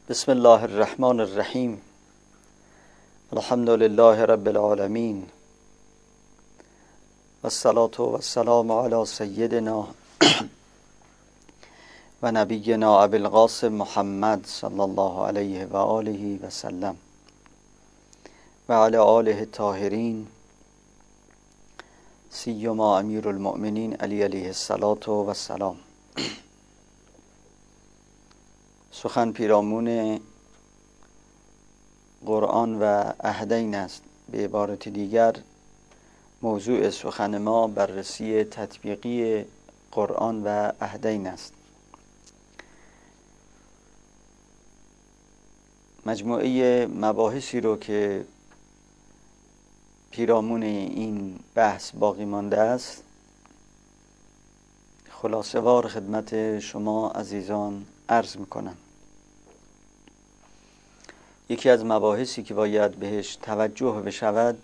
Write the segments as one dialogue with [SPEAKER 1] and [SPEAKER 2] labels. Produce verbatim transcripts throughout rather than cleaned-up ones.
[SPEAKER 1] بسم الله الرحمن الرحیم. الحمد لله رب العالمین و الصلاة و السلام علی سیدنا و نبینا ابی القاسم محمد صلی الله علیه و آله و سلم و علی آله الطاهرین سیما امیر المؤمنین علی علیه الصلاة و السلام. سخن پیرامون قرآن و عهدین است. به عبارت دیگر موضوع سخن ما بررسی تطبیقی قرآن و عهدین است. مجموعه مباحثی رو که پیرامون این بحث باقی مانده است خلاصه وار خدمت شما عزیزان عرض میکنم. یکی از مباحثی که باید بهش توجه بشود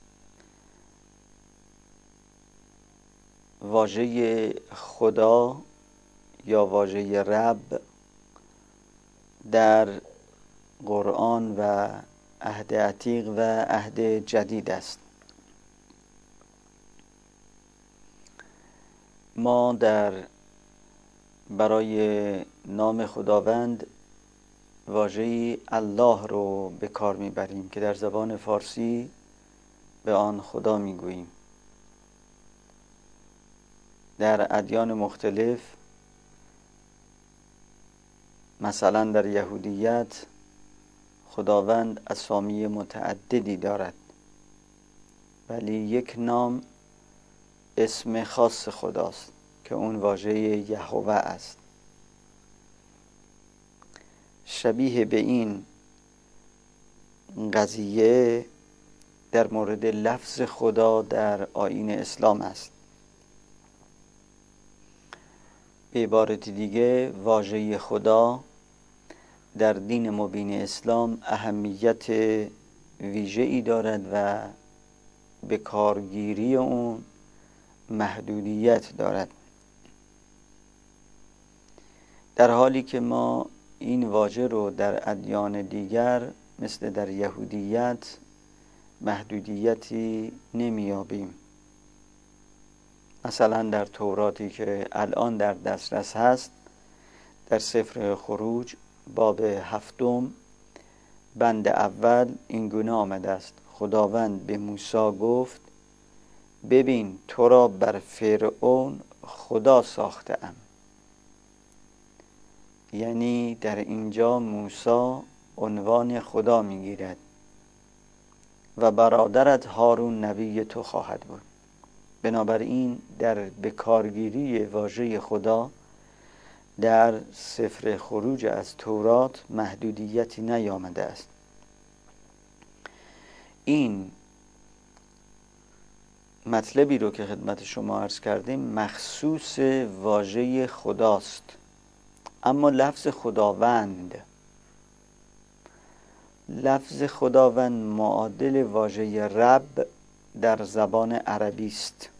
[SPEAKER 1] واژه خدا یا واژه رب در قرآن و عهد عتیق و عهد جدید است. ما در برای نام خداوند واژه الله رو به کار میبریم که در زبان فارسی به آن خدا میگوییم. در ادیان مختلف مثلا در یهودیت خداوند اسامی متعددی دارد ولی یک نام اسم خاص خداست که اون واژه یهوه است. شبیه به این قضیه در مورد لفظ خدا در آیین اسلام است. به عبارت دیگه واژه خدا در دین مبین اسلام اهمیت ویژه‌ای دارد و به کارگیری اون محدودیت دارد، در حالی که ما این واژه رو در ادیان دیگر مثل در یهودیت محدودیتی نمیابیم. مثلا در توراتی که الان در دسترس هست در سفر خروج باب هفتم بند اول این گونه آمده است: خداوند به موسی گفت ببین تو را بر فرعون خدا ساخته‌ام. یعنی در اینجا موسی عنوان خدا میگیرد و برادرت هارون نبی تو خواهد بود. بنابراین در بکارگیری واژه خدا در سفر خروج از تورات محدودیتی نیامده است. این مطلبی رو که خدمت شما عرض کردیم مخصوص واژه خداست، اما لفظ خداوند لفظ خداوند معادل واژه رب در زبان عربی است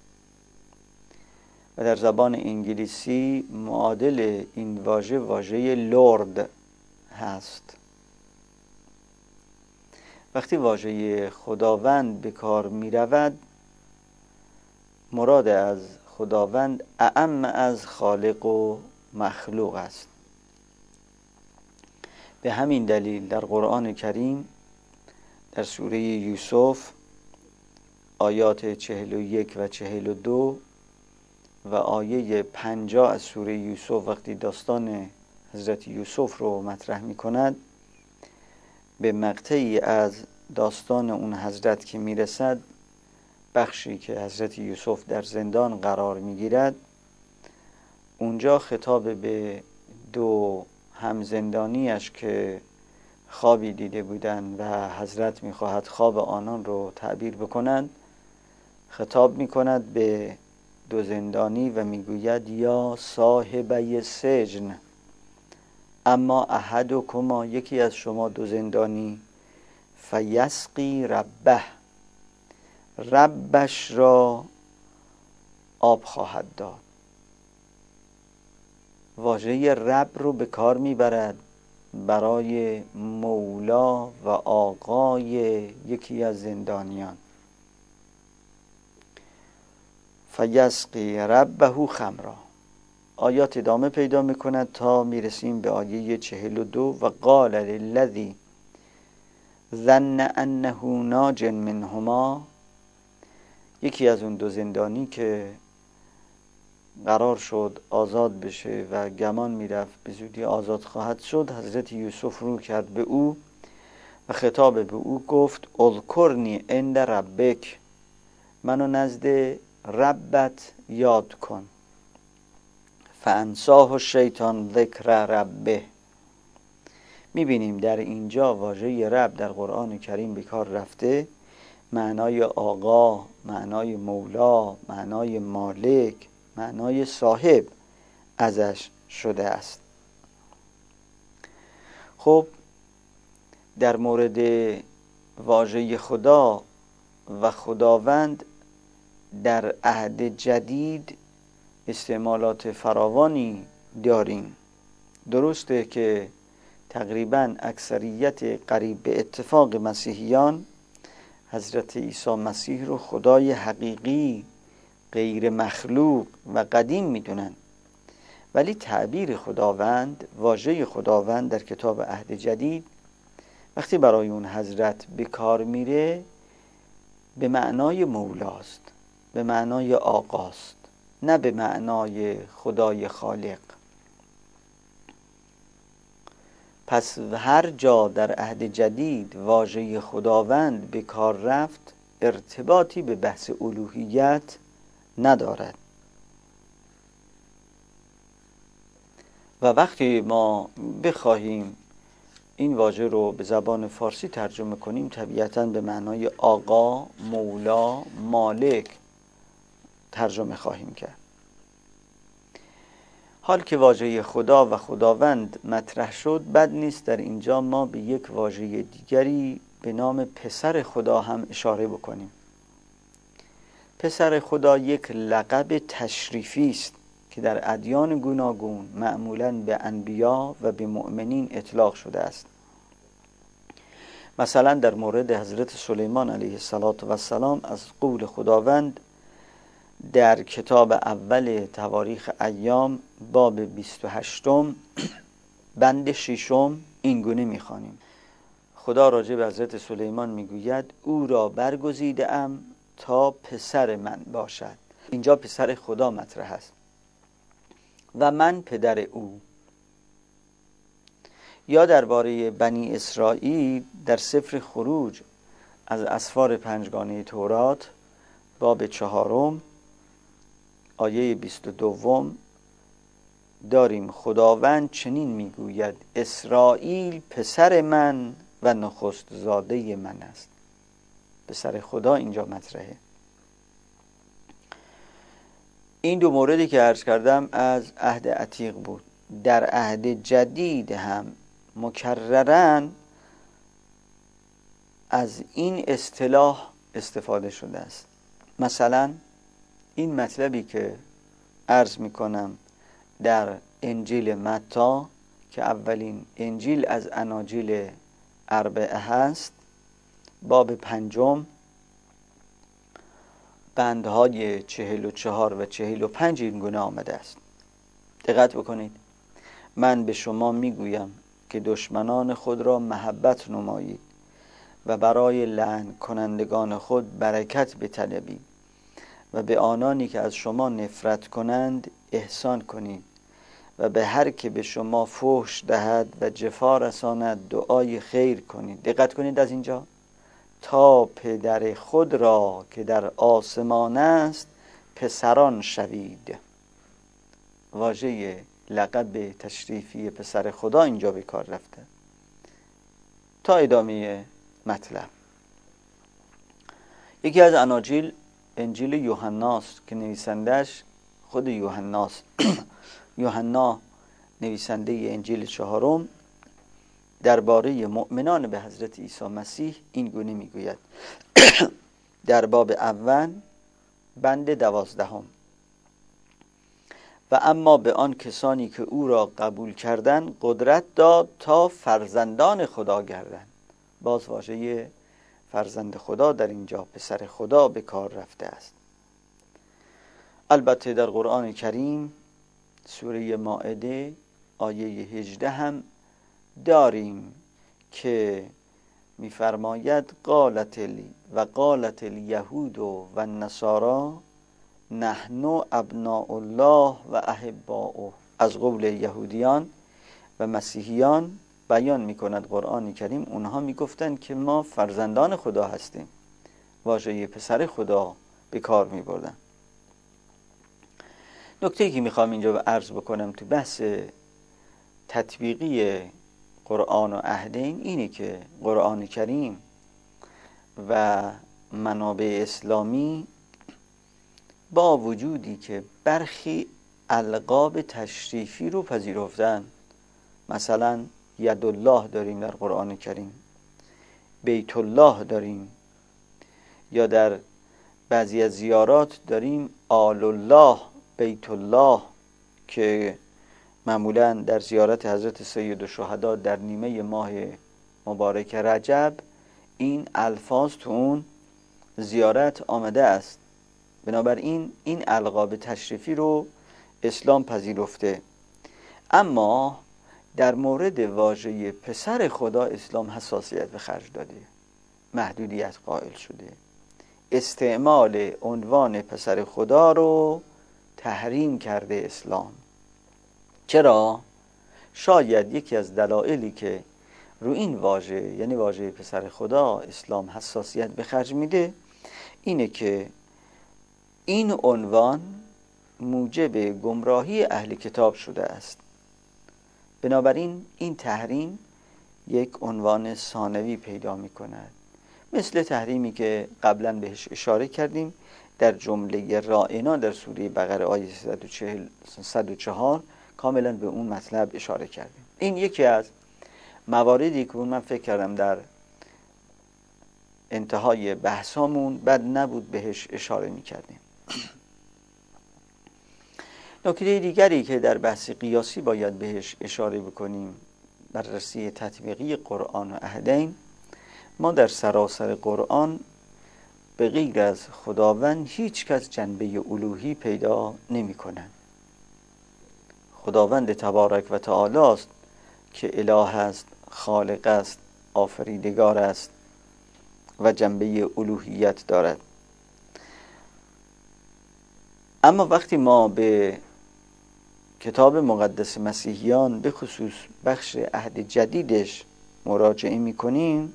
[SPEAKER 1] و در زبان انگلیسی معادل این واژه واژه لورد هست. وقتی واژه خداوند به کار می رود مراد از خداوند اعم از خالق و مخلوق است. به همین دلیل در قرآن کریم در سوره یوسف آیات چهل و یک و چهل و دو و آیه پنجاه از سوره یوسف وقتی داستان حضرت یوسف رو مطرح می کند به مقطعی از داستان اون حضرت که می رسد، بخشی که حضرت یوسف در زندان قرار می گیرد، اونجا خطاب به دو همزندانیش که خوابی دیده بودند و حضرت می خواهد خواب آنان رو تعبیر بکنند خطاب می کند به دو زندانی و می گوید یا صاحبی سجن اما احدکما یکی از شما دو زندانی فیسقی ربه ربش را آب خواهد داد. واژه رب رو به کار میبرد برای مولا و آقای یکی از زندانیان. فیسقی ربه خمرا. آیات ادامه پیدا میکند تا میرسیم به آیه چهل و دو. و قال للذی ظن انه ناج منهما. یکی از اون دو زندانی که قرار شد آزاد بشه و گمان میرفت به زودی آزاد خواهد شد، حضرت یوسف رو کرد به او و خطاب به او گفت اذکرنی عند ربک. منو نزد ربت یاد کن. فانساه الشیطان ذکر ربه. میبینیم در اینجا واژه رب در قرآن کریم به کار رفته، معنای آقا، معنای مولا، معنای مالک، معنای صاحب ازش شده است. خب در مورد واژه خدا و خداوند در عهد جدید استعمالات فراوانی داریم. درسته که تقریبا اکثریت قریب به اتفاق مسیحیان حضرت عیسی مسیح رو خدای حقیقی، غیر مخلوق و قدیم میدونن، ولی تعبیر خداوند، واژه خداوند در کتاب عهد جدید وقتی برای اون حضرت به کار میره به معنای مولاست، به معنای آقاست، نه به معنای خدای خالق. پس هر جا در عهد جدید واژه خداوند به کار رفت ارتباطی به بحث الوهیت ندارد. و وقتی ما بخواهیم این واژه رو به زبان فارسی ترجمه کنیم طبیعتاً به معنای آقا، مولا، مالک ترجمه خواهیم کرد. حال که واژه خدا و خداوند مطرح شد، بد نیست در اینجا ما به یک واژه دیگری به نام پسر خدا هم اشاره بکنیم. پسر خدا یک لقب تشریفی است که در ادیان گوناگون معمولاً به انبیا و به مؤمنین اطلاق شده است. مثلا در مورد حضرت سلیمان علیه السلام از قول خداوند در کتاب اول تواریخ ایام باب بیست و هشتم بند ششم این گونه می‌خوانیم. خدا راجع به حضرت سلیمان میگوید او را برگزیده ام تا پسر من باشد. اینجا پسر خدا مطرح است و من پدر او. یا درباره بنی اسرائیل در سفر خروج از اسفار پنجگانه تورات باب چهارم آیه بیست و دوم داریم خداوند چنین میگوید اسرائیل پسر من و نخست زاده من است. پسر خدا اینجا مطرحه. این دو موردی که عرض کردم از عهد عتیق بود. در عهد جدید هم مکررن از این اصطلاح استفاده شده است. مثلا این مطلبی که عرض میکنم در انجیل متی که اولین انجیل از اناجیل اربعه هست، باب پنجم بندهای چهل و چهار و چهل و پنج این گونه آمده است. دقت بکنید. من به شما میگویم که دشمنان خود را محبت نمایید و برای لعن کنندگان خود برکت بطلبید و به آنانی که از شما نفرت کنند احسان کنید و به هر که به شما فحش دهد و جفا رساند دعای خیر کنید. دقت کنید از اینجا تا پدر خود را که در آسمان است پسران شوید. واژه لقب تشریفی پسر خدا اینجا به کار رفته. تا ادامه مطلب. یکی از اناجیل انجیل یوحناست که نویسندش خود یوحناست. یوحنا نویسنده انجیل چهارم درباره مؤمنان به حضرت عیسی مسیح این گونه میگوید. در باب اول بند دوازدهم و اما به آن کسانی که او را قبول کردند قدرت داد تا فرزندان خدا گردند. باز واژه فرزند خدا در اینجا پسر خدا به کار رفته است. البته در قرآن کریم سوره مائده آیه هجده هم داریم که می‌فرماید قالت ال و قالت الیهود و النصارى نحن ابناء الله و احباؤه. از قول یهودیان و مسیحیان بیان می‌کند قرآن کریم، اونها میگفتند که ما فرزندان خدا هستیم، واژه پسر خدا به کار می‌بردن. نکته‌ای که میخوام اینجا عرض بکنم تو بحث تطبیقی قرآن و عهدین اینه که قرآن کریم و منابع اسلامی با وجودی که برخی القاب تشریفی رو پذیرفتن، مثلا ید الله داریم در قرآن کریم، بیت الله داریم، یا در بعضی از زیارات داریم آل الله، بیت الله، که معمولا در زیارت حضرت سید الشهدا در نیمه ماه مبارک رجب این الفاظ تو اون زیارت آمده است. بنابراین این القاب تشریفی رو اسلام پذیرفته. اما در مورد واژه پسر خدا اسلام حساسیت به خرج داده، محدودیت قائل شده، استعمال عنوان پسر خدا رو تحریم کرده اسلام. چرا؟ شاید یکی از دلایلی که رو این واژه، یعنی واژه پسر خدا، اسلام حساسیت به خرج میده اینه که این عنوان موجب گمراهی اهل کتاب شده است. بنابراین این تحریم یک عنوان ثانوی پیدا می کند، مثل تحریمی که قبلا بهش اشاره کردیم در جمله رائنا در سوره بقره آیه صد و چهار کاملا به اون مطلب اشاره کردیم. این یکی از مواردی که من فکر کردم در انتهای بحثامون بد نبود بهش اشاره می کردیم. نکته دیگری که در بحث قیاسی باید بهش اشاره بکنیم، بررسی تطبیقی قرآن و عهدین، ما در سراسر قرآن به غیر از خداوند هیچ کس جنبه الوهی پیدا نمی کنند. خداوند تبارک و تعالی است که اله است، خالق است، آفریدگار است و جنبه الوهیت دارد. اما وقتی ما به کتاب مقدس مسیحیان به خصوص بخش عهد جدیدش مراجعه می کنیم،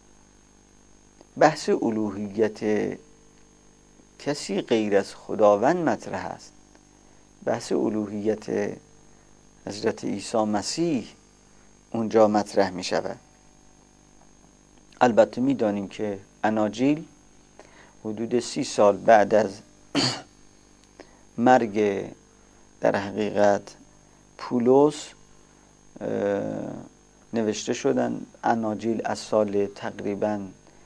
[SPEAKER 1] بحث الوهیت کسی غیر از خداوند مطرح است. بحث الوهیت حضرت عیسی مسیح اونجا مطرح می شود. البته می دانیم که اناجیل حدود سی سال بعد از مرگ در حقیقت پولس نوشته شدن. اناجیل از سال تقریباً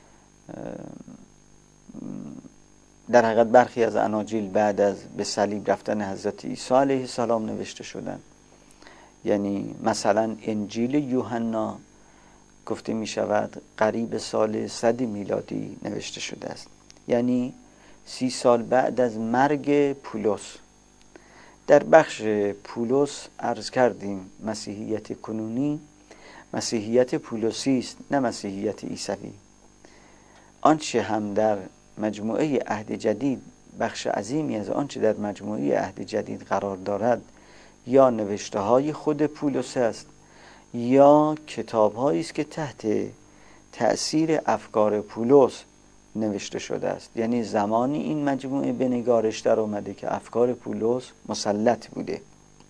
[SPEAKER 1] در حقیقت برخی از اناجیل بعد از به صلیب رفتن حضرت عیسی علیه السلام نوشته شدن. یعنی مثلا انجیل یوحنا گفته می شود قریب سال صد میلادی نوشته شده است، یعنی سی سال بعد از مرگ پولس. در بخش پولس عرض کردیم مسیحیت کنونی مسیحیت پولسی است، نه مسیحیت عیسوی. آنچه هم در مجموعه عهد جدید، بخش عظیمی از آنچه در مجموعه عهد جدید قرار دارد یا نوشته های خود پولس است یا کتاب هایی است که تحت تأثیر افکار پولس نوشته شده است. یعنی زمانی این مجموعه به نگارش در آمده که افکار پولس مسلط بوده.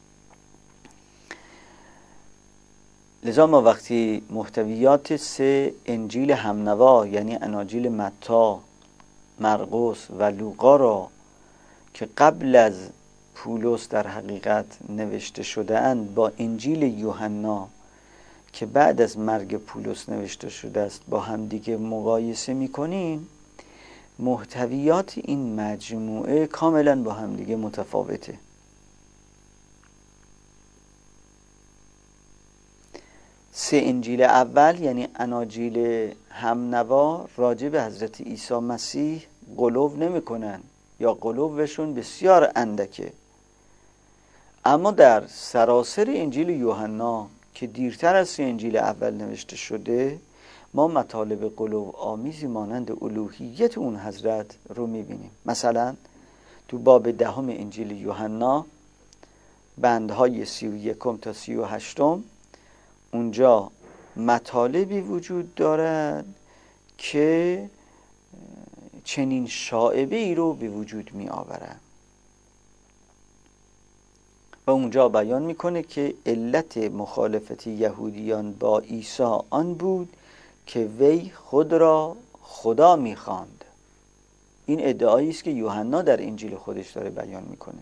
[SPEAKER 1] لذا ما وقتی محتویات سه انجیل همنوا، یعنی اناجیل متی، مرقس و لوقا را که قبل از پولس در حقیقت نوشته شده اند با انجیل یوحنا که بعد از مرگ پولس نوشته شده است با همدیگه مقایسه می‌کنیم، محتویات این مجموعه کاملا با همدیگه متفاوته. سه انجیل اول یعنی اناجیل همنوا راجع به حضرت عیسی مسیح غلو نمی‌کنن یا غلوشون بسیار اندکه. اما در سراسر انجیل یوحنا که دیرتر از سه انجیل اول نوشته شده ما مطالب غلو آمیزی مانند الوهیت اون حضرت رو می‌بینیم. مثلا تو باب دهم انجیل یوحنا بندهای سی و یکم تا سی و هشتم اونجا مطالبی وجود دارد که چنین شائبه ای رو به وجود می آورد و اونجا بیان میکنه که علت مخالفت یهودیان با عیسی آن بود که وی خود را خدا میخواند. این ادعایی است که یوحنا در انجیل خودش داره بیان میکنه.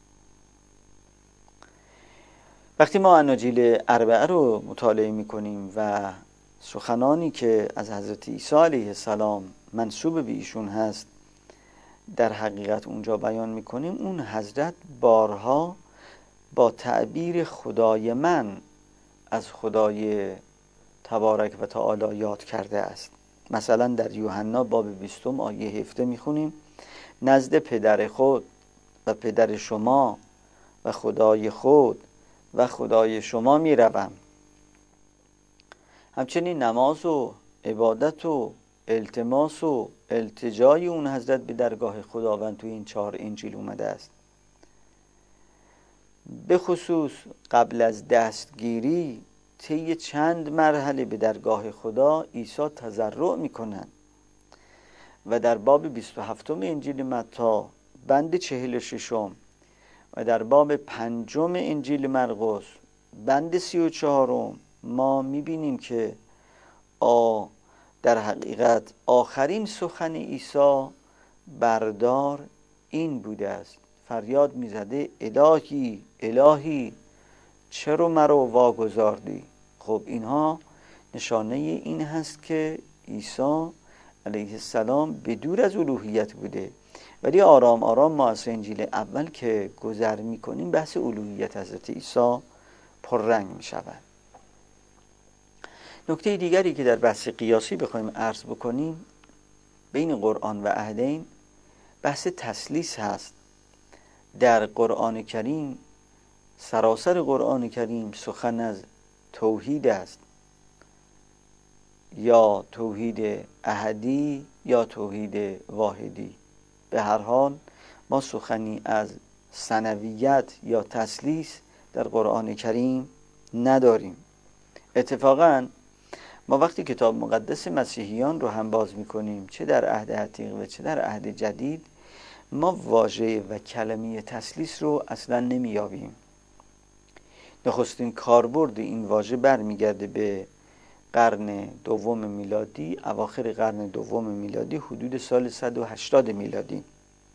[SPEAKER 1] وقتی ما اناجیل اربعه رو مطالعه میکنیم و سخنانی که از حضرت عیسی علیه السلام منسوب به ایشون هست در حقیقت اونجا بیان میکنیم، اون حضرت بارها با تعبیر خدای من از خدای تبارک و تعالی یاد کرده است. مثلا در یوحنا باب بیستم آیه هفده میخونیم نزد پدر خود و پدر شما و خدای خود و خدای شما میروم. همچنین نماز و عبادت و التماس و التجای اون حضرت به درگاه خداوند تو این چهار انجیل اومده است. به خصوص قبل از دستگیری طی چند مرحله به درگاه خدا عیسی تضرع میکنن و در باب بیست و هفتم انجیل متی بند چهل و ششم و در باب پنجم انجیل مرقس بند سی و چهارم ما میبینیم که آ در حقیقت آخرین سخن عیسی بردار این بوده است. فریاد میزده الهی الهی چرا مرا واگذاردی؟ خب اینها نشانه این هست که عیسی علیه السلام بدور از الوهیت بوده، ولی آرام آرام ما از انجیل اول که گذر میکنیم بحث الوهیت حضرت عیسی پررنگ میشود. نکته دیگری که در بحث قیاسی بخوایم عرض بکنیم بین قرآن و عهدین بحث تثلیث هست. در قرآن کریم سراسر قرآن کریم سخن از توحید است، یا توحید احدی یا توحید واحدی. به هر حال ما سخنی از ثنویت یا تثلیث در قرآن کریم نداریم. اتفاقاً ما وقتی کتاب مقدس مسیحیان رو هم باز میکنیم چه در عهد عتیق و چه در عهد جدید ما واژه و کلمه تثلیث رو اصلا نمیابیم. نخستین کاربرد این واژه برمیگرده به قرن دوم میلادی، اواخر قرن دوم میلادی، حدود سال صد و هشتاد میلادی.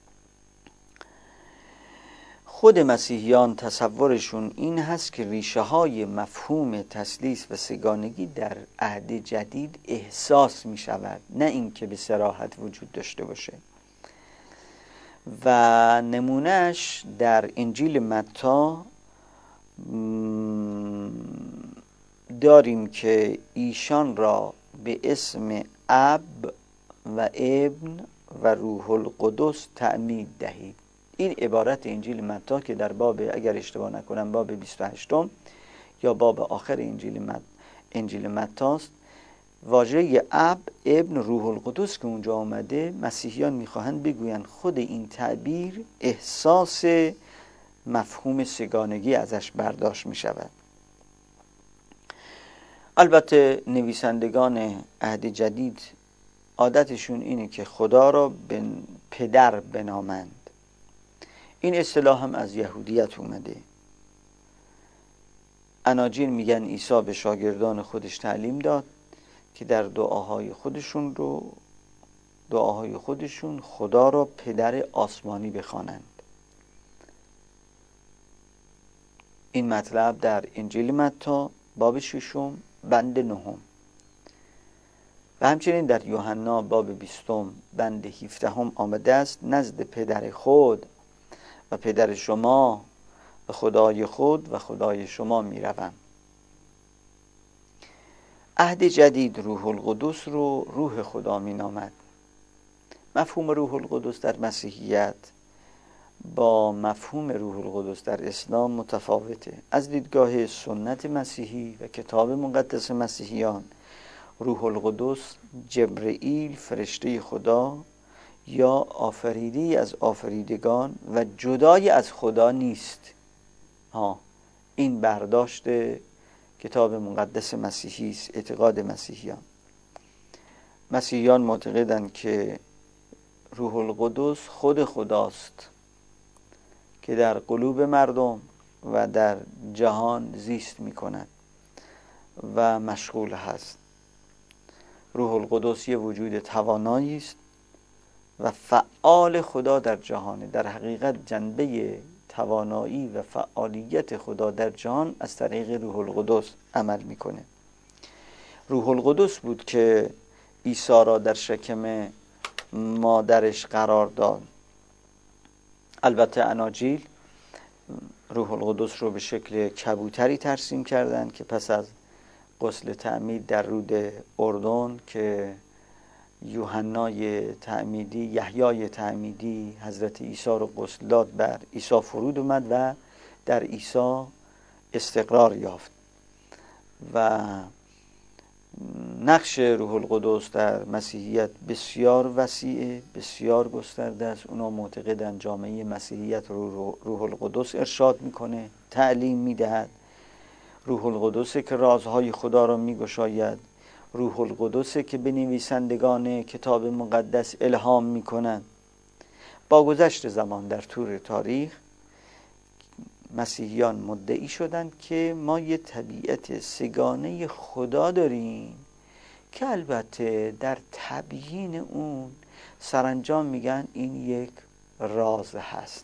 [SPEAKER 1] خود مسیحیان تصورشون این هست که ریشه های مفهوم تثلیث و سگانگی در عهد جدید احساس می شود، نه اینکه به صراحت وجود داشته باشه. و نمونهش در انجیل متی داریم که ایشان را به اسم اب و ابن و روح القدس تعمید دهید. این عبارت انجیل متی که در باب، اگر اشتباه نکنم، باب بیست و هشتم یا باب آخر انجیل مت انجیل متی است. واژه اب ابن روح القدس که اونجا آمده، مسیحیان میخواهند بگویند خود این تعبیر احساس مفهوم سگانگی ازش برداشت میشود. البته نویسندگان عهد جدید عادتشون اینه که خدا را به پدر بنامند. این اصطلاح هم از یهودیت اومده. اناجیل میگن عیسی به شاگردان خودش تعلیم داد که در دعاهای خودشون رو دعاهای خودشون خدا را پدر آسمانی بخوانند. این مطلب در انجیل متی باب ششم بند نهم و همچنین در یوحنا باب بیستم بند هفدهم آمده است نزد پدر خود و پدر شما و خدای خود و خدای شما می روم. عهد جدید روح القدس رو روح خدا می نامد. مفهوم روح القدس در مسیحیت با مفهوم روح القدس در اسلام متفاوته. از دیدگاه سنت مسیحی و کتاب مقدس مسیحیان، روح القدس جبرئیل فرشته خدا یا آفریدی از آفریدگان و جدای از خدا نیست. ها این برداشت کتاب مقدس مسیحی است، اعتقاد مسیحیان. مسیحیان معتقدند که روح القدس خود خداست که در قلوب مردم و در جهان زیست می کند و مشغول هست. روح القدس یه وجود توانایی است و فعال خدا در جهانه. در حقیقت جنبه توانایی و فعالیت خدا در جهان از طریق روح القدس عمل میکنه. روح القدس بود که عیسی را در شکم مادرش قرار داد. البته اناجیل روح القدس رو به شکل کبوتری ترسیم کردند که پس از غسل تعمید در رود اردن که یوحنای تعمیدی یحیای تعمیدی حضرت عیسی رو غسل داد، بر عیسی فرود اومد و در عیسی استقرار یافت. و نقش روح القدس در مسیحیت بسیار وسیعه، بسیار گسترده است. اونا معتقدن جامعه مسیحیت رو روح القدس ارشاد میکنه، تعلیم میدهد. روح القدس که رازهای خدا را میگشاید. روح القدس که به نویسندگان کتاب مقدس الهام میکنند. با گذشت زمان در طول تاریخ مسیحیان مدعی شدند که ما یه طبیعت سگانه خدا داریم که البته در تبیین اون سرانجام میگن این یک راز هست.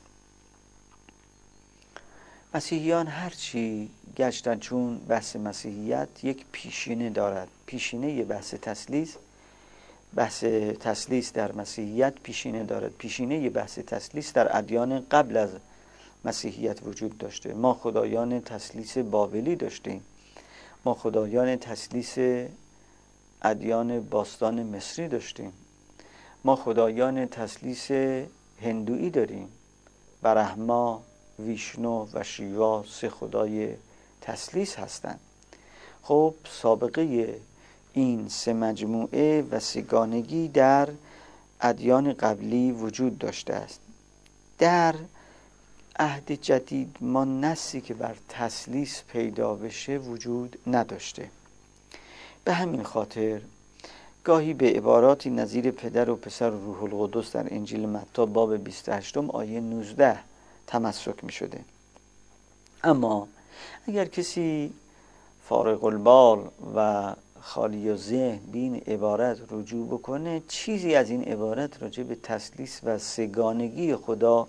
[SPEAKER 1] مسیحیان هرچی گشتن، چون بحث مسیحیت یک پیشینه دارد، پیشینه بحث تثلیث، بحث تثلیث در مسیحیت پیشینه دارد. پیشینه بحث تثلیث در ادیان قبل از مسیحیت وجود داشته. ما خدایان تثلیث بابلی داشتیم، ما خدایان تثلیث ادیان باستان مصری داشتیم، ما خدایان تثلیث هندویی داریم. برهما، ویشنو و شیوا سه خدای تثلیث هستند. خب سابقه این سه مجموعه و سگانگی در ادیان قبلی وجود داشته است. در عهد جدید ما نصی که بر تثلیث پیدا بشه وجود نداشته. به همین خاطر گاهی به عباراتی نظیر پدر و پسر و روح القدس در انجیل متی باب بیست و هشت آیه نوزده تمسک می شده. اما اگر کسی فارغ البال و خالی و ذهن به این عبارت رجوع بکنه، چیزی از این عبارت راجع به تثلیث و سگانگی خدا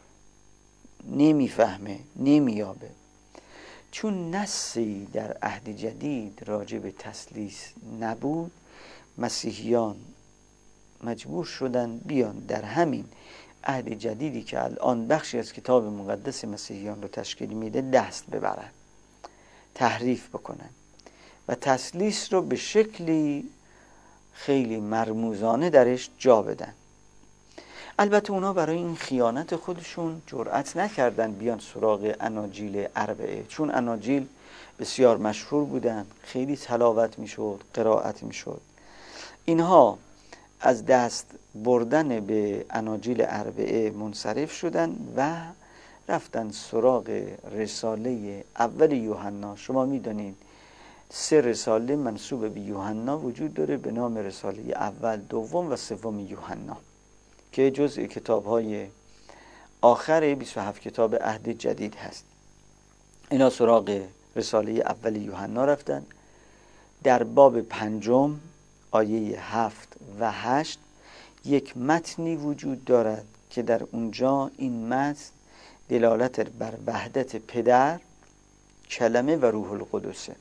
[SPEAKER 1] نمیفهمه، نمییابه. چون نصی در عهد جدید راجع به تثلیث نبود، مسیحیان مجبور شدن بیان در همین عهد جدیدی که الان بخشی از کتاب مقدس مسیحیان رو تشکیل میده دست ببرن، تحریف بکنن و تثلیث رو به شکلی خیلی مرموزانه درش جا بدن. البته اونا برای این خیانت خودشون جرأت نکردن بیان سراغ اناجیل اربعه، چون اناجیل بسیار مشهور بودن، خیلی تلاوت میشد، قرائت میشد. اینها از دست بردن به اناجیل اربعه منصرف شدن و رفتن سراغ رساله اول یوحنا. شما میدونید سه رساله منسوب به یوحنا وجود داره به نام رساله اول، دوم و سوم یوحنا که جزء کتاب‌های آخر بیست و هفت کتاب عهد جدید هست. اینا سراغ رساله اول یوحنا رفتن. در باب پنجم آیه هفت و هشت یک متنی وجود دارد که در اونجا این متن دلالت بر وحدت پدر، کلمه و روح القدسه.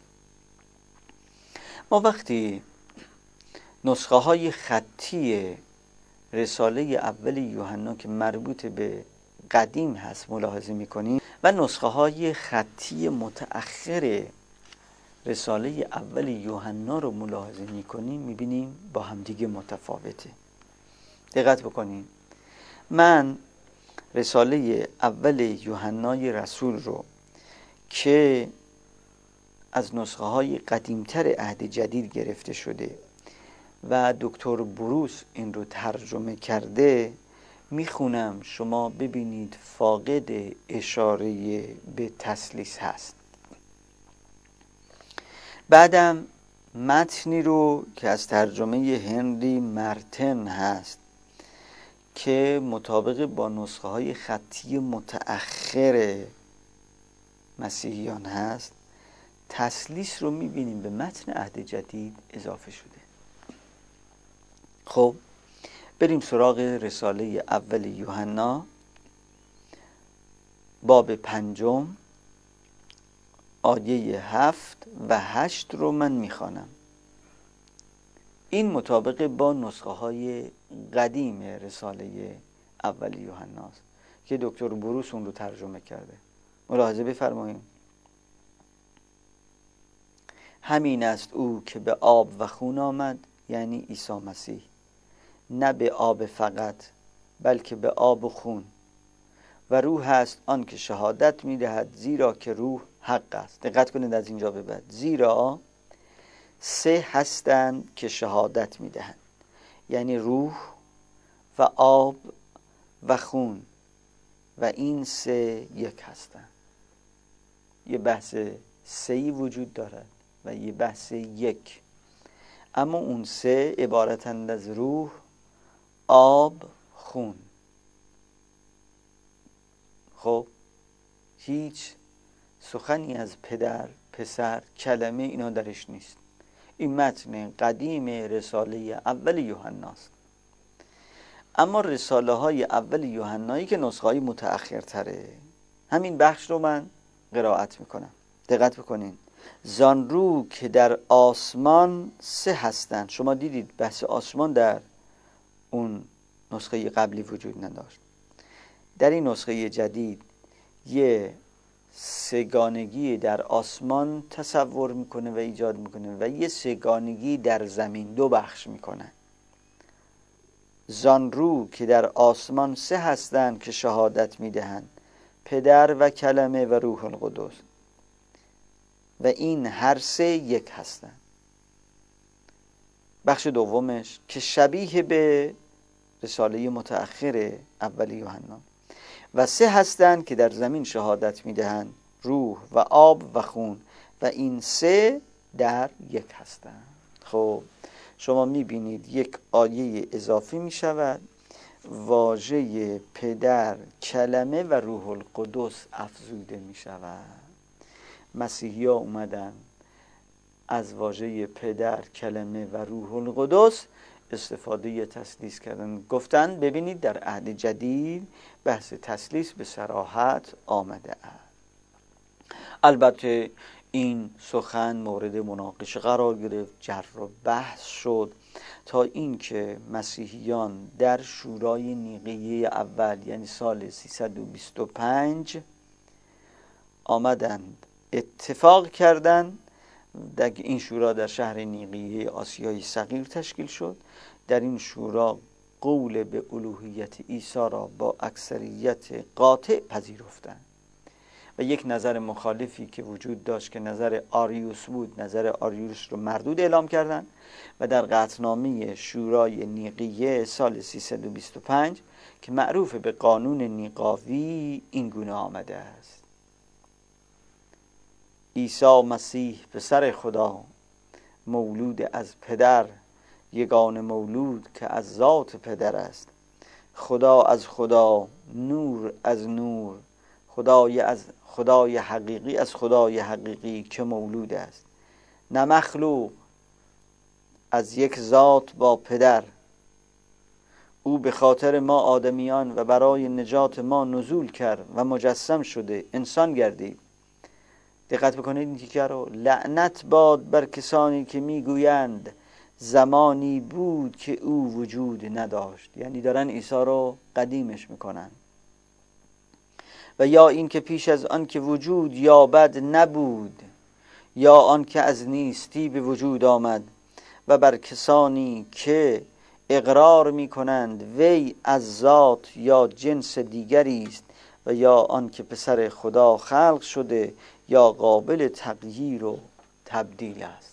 [SPEAKER 1] ما وقتی نسخه های خطی رساله اول یوحنا که مربوط به قدیم هست ملاحظه میکنیم و نسخه های خطی متأخر رساله اول یوحنا رو ملاحظه میکنیم میبینیم با همدیگه متفاوته. دقت بکنین، من رساله اول یوحنای رسول رو که از نسخه های قدیمتر عهد جدید گرفته شده و دکتر بروس این رو ترجمه کرده میخونم، شما ببینید فاقد اشاره به تثلیث هست. بعدم متنی رو که از ترجمه هنری مرتن هست که مطابق با نسخه های خطی متأخر مسیحیان هست، تثلیث رو میبینیم به متن عهد جدید اضافه شده. خب بریم سراغ رساله اول یوحنا باب پنجم آیه هفت و هشت رو من میخوانم. این مطابق با نسخه های قدیم رساله اول یوحناست که دکتر بروس اون رو ترجمه کرده. ملاحظه بفرمایید. همین است او که به آب و خون آمد، یعنی عیسی مسیح، نه به آب فقط بلکه به آب و خون، و روح است آن که شهادت می‌دهد، زیرا که روح حق است. دقت کنید از اینجا به بعد، زیرا سه هستند که شهادت می‌دهند، یعنی روح و آب و خون، و این سه یک هستند. یه بحث سه‌ای وجود دارد و یه بحث یک، اما اون سه عبارتند از روح، آب، خون. خب هیچ سخنی از پدر، پسر، کلمه اینا درش نیست. این متن قدیم رساله اول یوحناست. اما رساله های اول یوحنایی که نسخه های متأخر تره، همین بخش رو من قرائت میکنم. دقت بکنین. زان رو که در آسمان سه هستند. شما دیدید بحث آسمان در اون نسخه قبلی وجود نداشت. در این نسخه جدید یه سگانگی در آسمان تصور میکنه و ایجاد میکنه و یه سگانگی در زمین، دو بخش میکنه. زان رو که در آسمان سه هستند که شهادت میدهند، پدر و کلمه و روح القدس، و این هر سه یک هستند. بخش دومش که شبیه به رساله متأخر اول یوحنا، و سه هستند که در زمین شهادت میدهند، روح و آب و خون، و این سه در یک هستند. خب شما میبینید یک آیه اضافی میشود، واژه پدر، کلمه و روح القدس افزوده میشود. مسیحی ها اومدن از واژه پدر، کلمه و روح القدس استفاده تثلیث کردن. گفتن ببینید در عهد جدید بحث تثلیث به صراحت آمده است. البته این سخن مورد مناقشه قرار گرفت، جر و بحث شد، تا اینکه مسیحیان در شورای نیقیه اول، یعنی سال سیصد و بیست و پنج، آمدند اتفاق کردند. در این شورا در شهر نیقیه آسیای صغیر تشکیل شد. در این شورا قول به الوهیت عیسی را با اکثریت قاطع پذیرفتند و یک نظر مخالفی که وجود داشت که نظر آریوس بود، نظر آریوس رو مردود اعلام کردند و در قطعنامه شورای نیقیه سال سیصد و بیست و پنج که معروف به قانون نیقاوی این گونه آمده است: عیسی مسیح پسر خدا، مولود از پدر، یگانه مولود که از ذات پدر است، خدا از خدا، نور از نور، خدای از خدای حقیقی از خدای حقیقی که مولود است، نه مخلوق، از یک ذات با پدر. او به خاطر ما آدمیان و برای نجات ما نزول کرد و مجسم شده انسان گردید. دقت بکنید این تیکه رو. لعنت باد بر کسانی که میگویند زمانی بود که او وجود نداشت، یعنی دارن عیسی رو قدیمش میکنن، و یا این که پیش از آن که وجود یابد نبود، یا آن که از نیستی به وجود آمد و بر کسانی که اقرار می کنند وی از ذات یا جنس دیگری است و یا آن که پسر خدا خلق شده یا قابل تغییر و تبدیل است.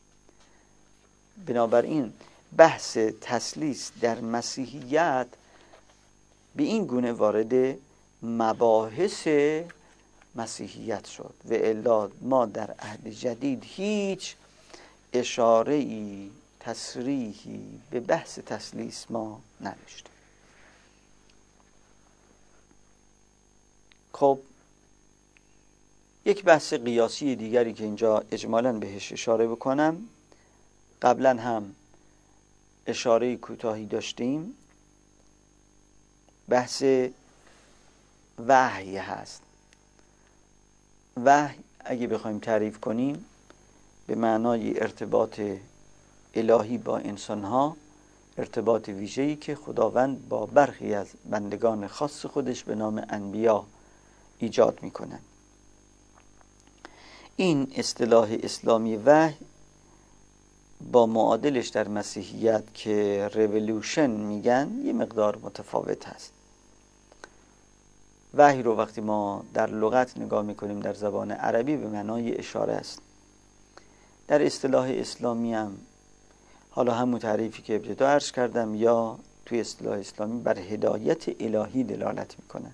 [SPEAKER 1] بنابراین بحث تثلیث در مسیحیت به این گونه وارد مباحث مسیحیت شد و الا ما در عهد جدید هیچ اشاره ای تصریحی به بحث تثلیث ما نداشتیم. خب یک بحث قیاسی دیگری که اینجا اجمالاً بهش اشاره بکنم، قبلا هم اشاره کوتاهی داشتیم، بحث وحی هست. وحی اگه بخوایم تعریف کنیم به معنای ارتباط الهی با انسانها، ارتباط ویژه‌ای که خداوند با برخی از بندگان خاص خودش به نام انبیا ایجاد میکنن. این اصطلاح اسلامی وحی با معادلش در مسیحیت که ریولوشن میگن یه مقدار متفاوت هست. وحی رو وقتی ما در لغت نگاه میکنیم در زبان عربی به معنای اشاره است. در اصطلاح اسلامی هم حالا همون تعریفی که ابتدا عرض کردم یا توی اصطلاح اسلامی بر هدایت الهی دلالت میکنه.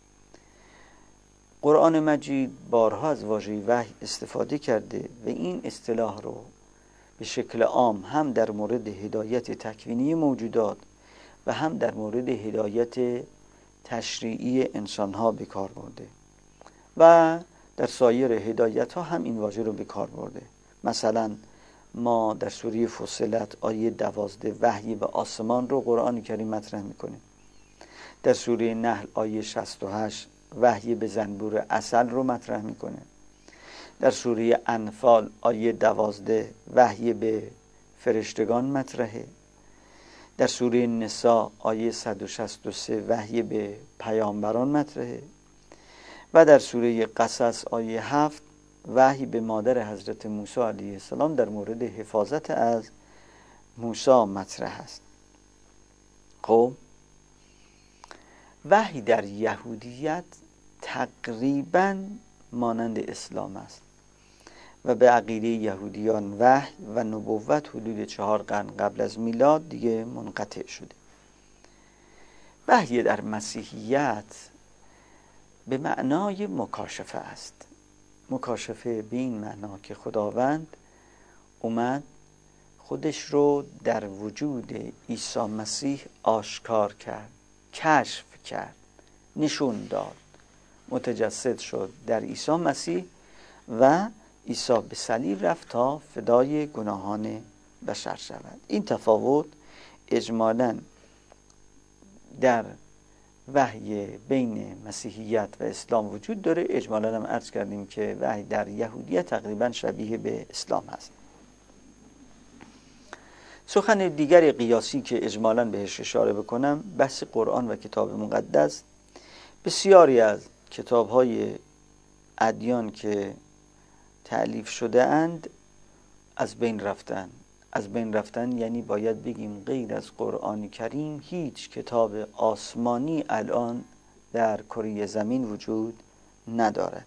[SPEAKER 1] قرآن مجید بارها از واژه وحی استفاده کرده و این اصطلاح رو به شکل عام هم در مورد هدایت تکوینی موجودات و هم در مورد هدایت تشریعی انسانها به کار برده و در سایر هدایت ها هم این واژه رو به کار برده. مثلا ما در سوره فصلت آیه دوازده وحی به آسمان رو قرآن کریم مطرح میکنه. در سوره نحل آیه شصت و هشت وحی به زنبور عسل رو مطرح میکنه. در سوره انفال آیه دوازده وحی به فرشتگان مطرحه. در سوره نساء آیه صد و شصت و سه وحی به پیامبران مطرحه و در سوره قصص آیه هفت وحی به مادر حضرت موسی علیه السلام در مورد حفاظت از موسی مطرح است. خب وحی در یهودیت تقریباً مانند اسلام است و به عقیده یهودیان وحی و نبوت حدود چهار قرن قبل از میلاد دیگه منقطع شده. وحی در مسیحیت به معنای مکاشفه است. مکاشفه به این معنا که خداوند اومد خودش رو در وجود عیسی مسیح آشکار کرد، کشف کرد، نشون داد، متجسد شد در عیسی مسیح و عیسی به صلیب رفت تا فدای گناهان بشر شود. این تفاوت اجمالاً در وحی بین مسیحیت و اسلام وجود داره. اجمالاً هم عرض کردیم که وحی در یهودیت تقریباً شبیه به اسلام هست. سخن دیگر قیاسی که اجمالاً بهش اشاره بکنم بحث قرآن و کتاب مقدس. بسیاری از کتاب‌های ادیان که تألیف شده اند از بین رفتن. از بین رفتن یعنی باید بگیم غیر از قرآن کریم هیچ کتاب آسمانی الان در کره زمین وجود ندارد.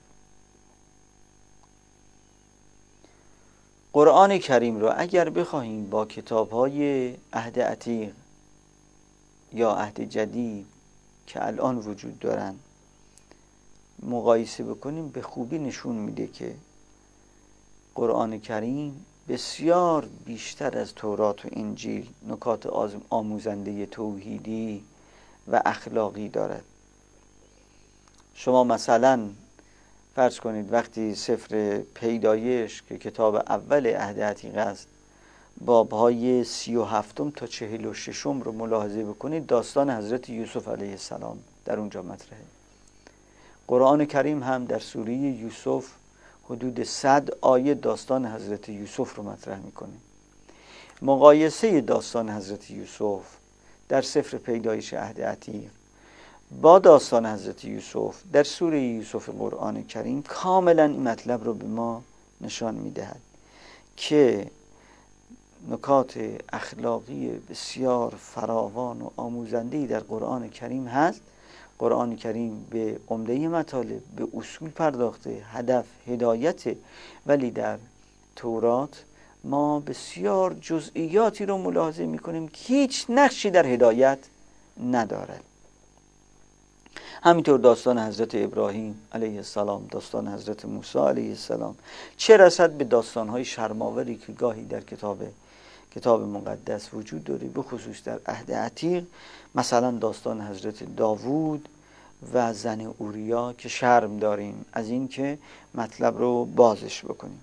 [SPEAKER 1] قرآن کریم رو اگر بخواهیم با کتاب‌های عهد عتیق یا عهد جدید که الان وجود دارن مقایسه بکنیم به خوبی نشون میده که قرآن کریم بسیار بیشتر از تورات و انجیل نکات آموزنده توحیدی و اخلاقی دارد. شما مثلا فرض کنید وقتی سفر پیدایش که کتاب اول عهد عتیق است بابهای سی و هفتم تا چهل و ششم رو ملاحظه بکنید داستان حضرت یوسف علیه السلام در اونجا مطرحه. قرآن کریم هم در سوره یوسف حدود صد آیه داستان حضرت یوسف رو مطرح میکنه. مقایسه داستان حضرت یوسف در سفر پیدایش عهد عتیق با داستان حضرت یوسف در سوره یوسف قرآن کریم کاملا این مطلب رو به ما نشان میدهد که نکات اخلاقی بسیار فراوان و آموزنده‌ای در قرآن کریم هست. قرآن کریم به عمده مطالب، به اصول پرداخته، هدف هدایت، ولی در تورات ما بسیار جزئیاتی رو ملاحظه میکنیم که هیچ نقشی در هدایت ندارد. همینطور داستان حضرت ابراهیم علیه السلام، داستان حضرت موسی علیه السلام، چه رسد به داستانهای شرماوری که گاهی در کتاب کتاب مقدس وجود داره، به خصوص در عهد عتیق، مثلا داستان حضرت داوود و زن اوریا که شرم داریم از این که مطلب رو بازش بکنیم.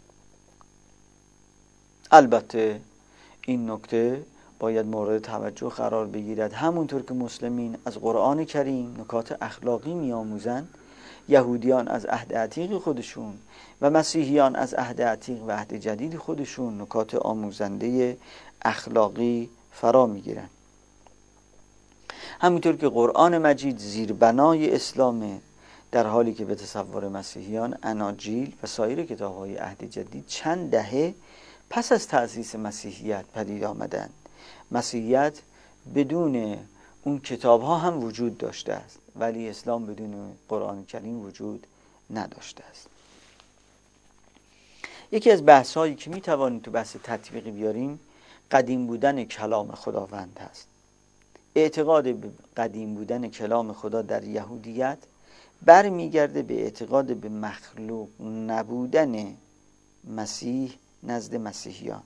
[SPEAKER 1] البته این نکته باید مورد توجه قرار بگیرد. همونطور که مسلمین از قرآن کریم نکات اخلاقی می‌آموزند، یهودیان از عهد عتیق خودشون و مسیحیان از عهد عتیق و عهد جدید خودشون نکات آموزنده اخلاقی فرا میگیرند. همونطور که قرآن مجید زیربنای اسلامه، در حالی که به تصور مسیحیان اناجیل و سایر کتاب‌های عهد جدید چند دهه پس از تأسیس مسیحیت پدید آمدند. مسیحیت بدون اون کتاب‌ها هم وجود داشته است، ولی اسلام بدون قرآن کریم وجود نداشته است. یکی از بحث‌هایی که می‌توانیم تو بحث تطبیقی بیاریم قدیم بودن کلام خداوند هست. اعتقاد به قدیم بودن کلام خدا در یهودیت برمیگرده به اعتقاد به مخلوق نبودن مسیح نزد مسیحیان.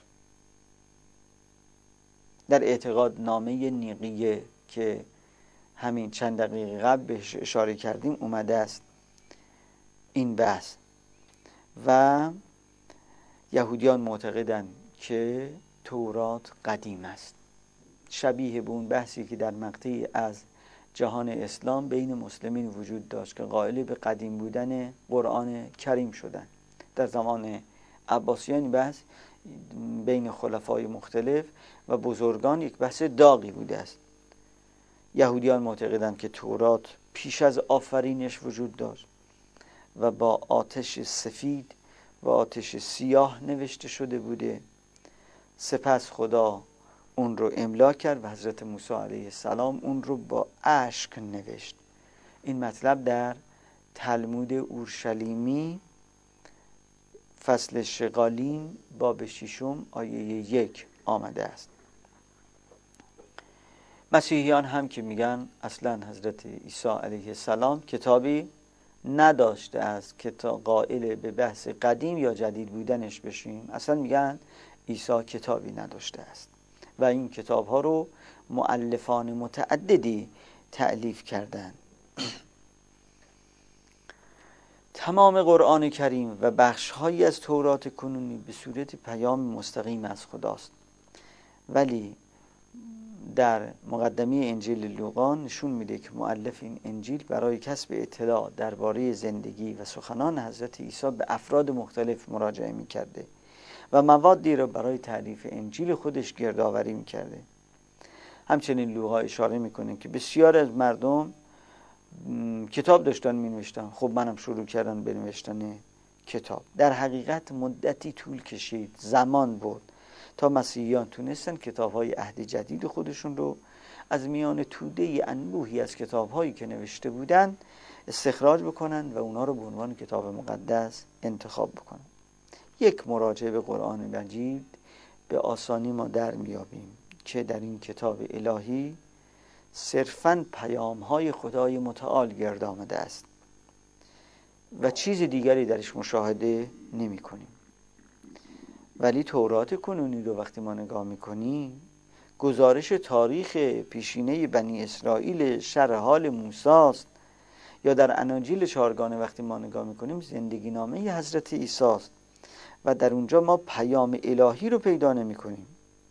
[SPEAKER 1] در اعتقاد نامه نیقیه که همین چند دقیقه قبل بهش اشاره کردیم اومده است این بحث، و یهودیان معتقدند که تورات قدیم است، شبیه به اون بحثی که در مقطعی از جهان اسلام بین مسلمین وجود داشت که قائل به قدیم بودن قرآن کریم شدند. در زمان عباسیان بحث بین خلفای مختلف و بزرگان یک بحث داغی بوده است. یهودیان معتقدند که تورات پیش از آفرینش وجود داشت و با آتش سفید و آتش سیاه نوشته شده بوده. سپس خدا اون رو املا کرد و حضرت موسی علیه السلام اون رو با اشک نوشت. این مطلب در تلمود اورشلیمی فصل شقالین باب ششم آیه یک آمده است. مسیحیان هم که میگن اصلا حضرت عیسی علیه السلام کتابی نداشته است که تا قائل به بحث قدیم یا جدید بودنش بشیم، اصلا میگن عیسی کتابی نداشته است و این کتاب ها رو مؤلفان متعددی تألیف کردند. تمام قرآن کریم و بخش‌هایی از تورات کنونی به صورت پیام مستقیم از خداست، ولی در مقدمه انجیل لوقا نشون میده که مؤلف این انجیل برای کسب اطلاع درباره زندگی و سخنان حضرت عیسی به افراد مختلف مراجعه میکرده و موادی را برای تألیف انجیل خودش گردآوری میکرده. همچنین لوقا اشاره میکنه که بسیار از مردم کتاب داشتن مینوشتن، خب منم شروع کردم به نوشتن کتاب. در حقیقت مدتی طول کشید، زمان بود تا مسیحیان تونستن کتاب‌های عهد جدید خودشون رو از میان توده انبوهی از کتاب‌هایی که نوشته بودن استخراج بکنن و اونا رو به عنوان کتاب مقدس انتخاب بکنن. یک مراجعه به قرآن مجید به آسانی ما در میابیم که در این کتاب الهی صرفاً پیام‌های خدای متعال گرد آمده است و چیز دیگری درش مشاهده نمی کنیم. ولی تورات کنونی رو وقتی ما نگاه میکنیم، گزارش تاریخ پیشینه بنی اسرائیل، شرح حال موسی است، یا در اناجیل چهارگانه وقتی ما نگاه میکنیم زندگی نامه حضرت عیسی است و در اونجا ما پیام الهی رو پیدا نمیکنیم.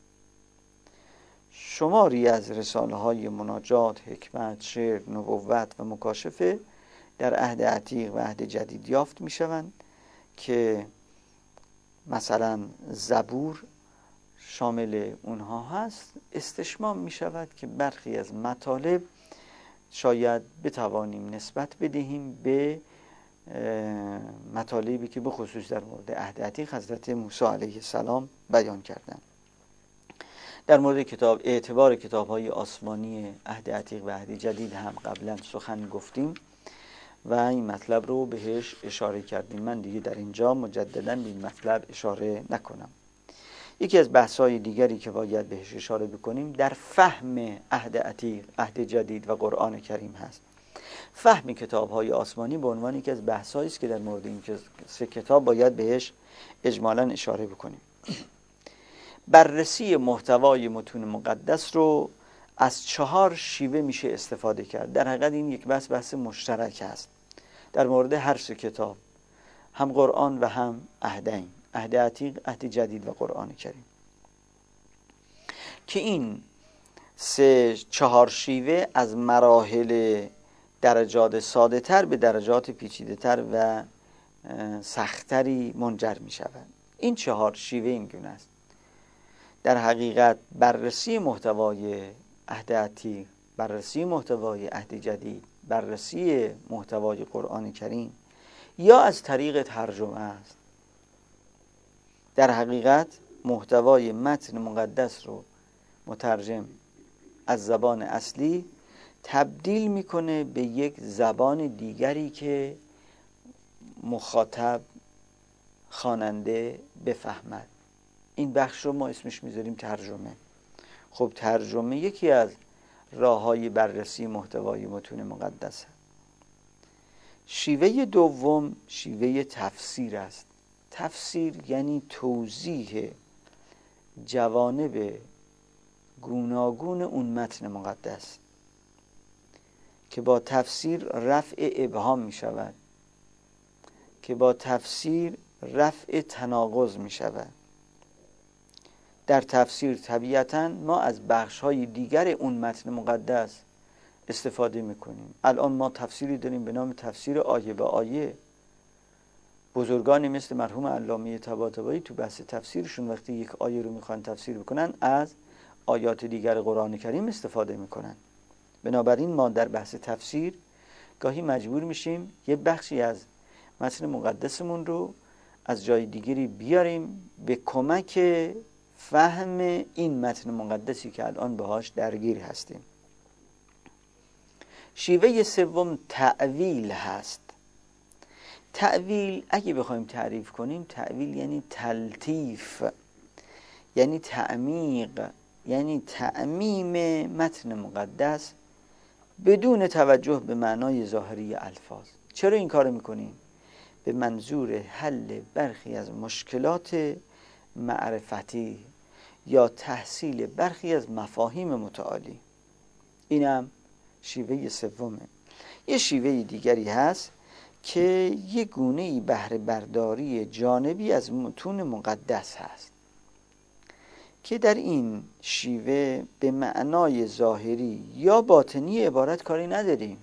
[SPEAKER 1] شماری از رساله های مناجات، حکمت، شعر، نبوت و مکاشفه در عهد عتیق و عهد جدید یافت می شوند که مثلا زبور شامل اونها هست. استشمام می شود که برخی از مطالب شاید بتوانیم نسبت بدهیم به مطالبی که به خصوص در مورد عهد عتیق حضرت موسی علیه السلام بیان کردند. در مورد کتاب اعتبار کتاب‌های آسمانی عهد عتیق و عهد جدید هم قبلا سخن گفتیم و این مطلب رو بهش اشاره کردیم. من دیگه در اینجا مجددا به این مطلب اشاره نکنم. یکی از بحث‌های دیگری که باید بهش اشاره بکنیم در فهم عهد عتیق، عهد جدید و قرآن کریم هست. فهم کتاب‌های آسمانی به عنوان یکی از بحث‌هایی است که در مورد این سه کتاب باید بهش اجمالاً اشاره بکنیم. بررسی محتوای متون مقدس رو از چهار شیوه میشه استفاده کرد. در حقیقت این یک بحث بحث مشترک است در مورد هر سه کتاب، هم قرآن و هم عهدین، عهد عتیق، عهد جدید و قرآن کریم، که این سه چهار شیوه از مراحل درجات ساده تر به درجات پیچیده تر و سختری منجر می شود. این چهار شیوه این گونه است. در حقیقت بررسی محتوای عهد عتیق، بررسی محتوای عهد جدید، بررسی محتوای قرآن کریم یا از طریق ترجمه است. در حقیقت محتوای متن مقدس رو مترجم از زبان اصلی تبدیل میکنه به یک زبان دیگری که مخاطب خواننده بفهمد. این بخش رو ما اسمش میذاریم ترجمه. خب ترجمه یکی از راه‌های بررسی محتوای متون مقدسه. شیوه دوم شیوه تفسیر است. تفسیر یعنی توضیح جوانب گوناگون اون متن مقدس که با تفسیر رفع ابهام می شود، که با تفسیر رفع تناقض می شود. در تفسیر طبیعتاً ما از بخش‌های دیگر اون متن مقدس استفاده می‌کنیم. الان ما تفسیری داریم به نام تفسیر آیه به آیه. بزرگانی مثل مرحوم علامه طباطبایی تو بحث تفسیرشون وقتی یک آیه رو میخوان تفسیر بکنن از آیات دیگر قرآن کریم استفاده میکنن. بنابراین ما در بحث تفسیر گاهی مجبور میشیم یه بخشی از متن مقدسمون رو از جای دیگری بیاریم به کمک فهم این متن مقدسی که الان باهاش درگیر هستیم. شیوه سوم تأویل هست. تأویل اگه بخوایم تعریف کنیم، تأویل یعنی تلطیف، یعنی تعمیق، یعنی تعمیم متن مقدس بدون توجه به معنای ظاهری الفاظ. چرا این کارو میکنیم؟ به منظور حل برخی از مشکلات معرفتی یا تحصیل برخی از مفاهیم متعالی. اینم شیوه سومه. یه شیوه دیگری هست که یه گونه‌ای بهره برداری جانبی از متون مقدس هست که در این شیوه به معنای ظاهری یا باطنی عبارت کاری نداریم،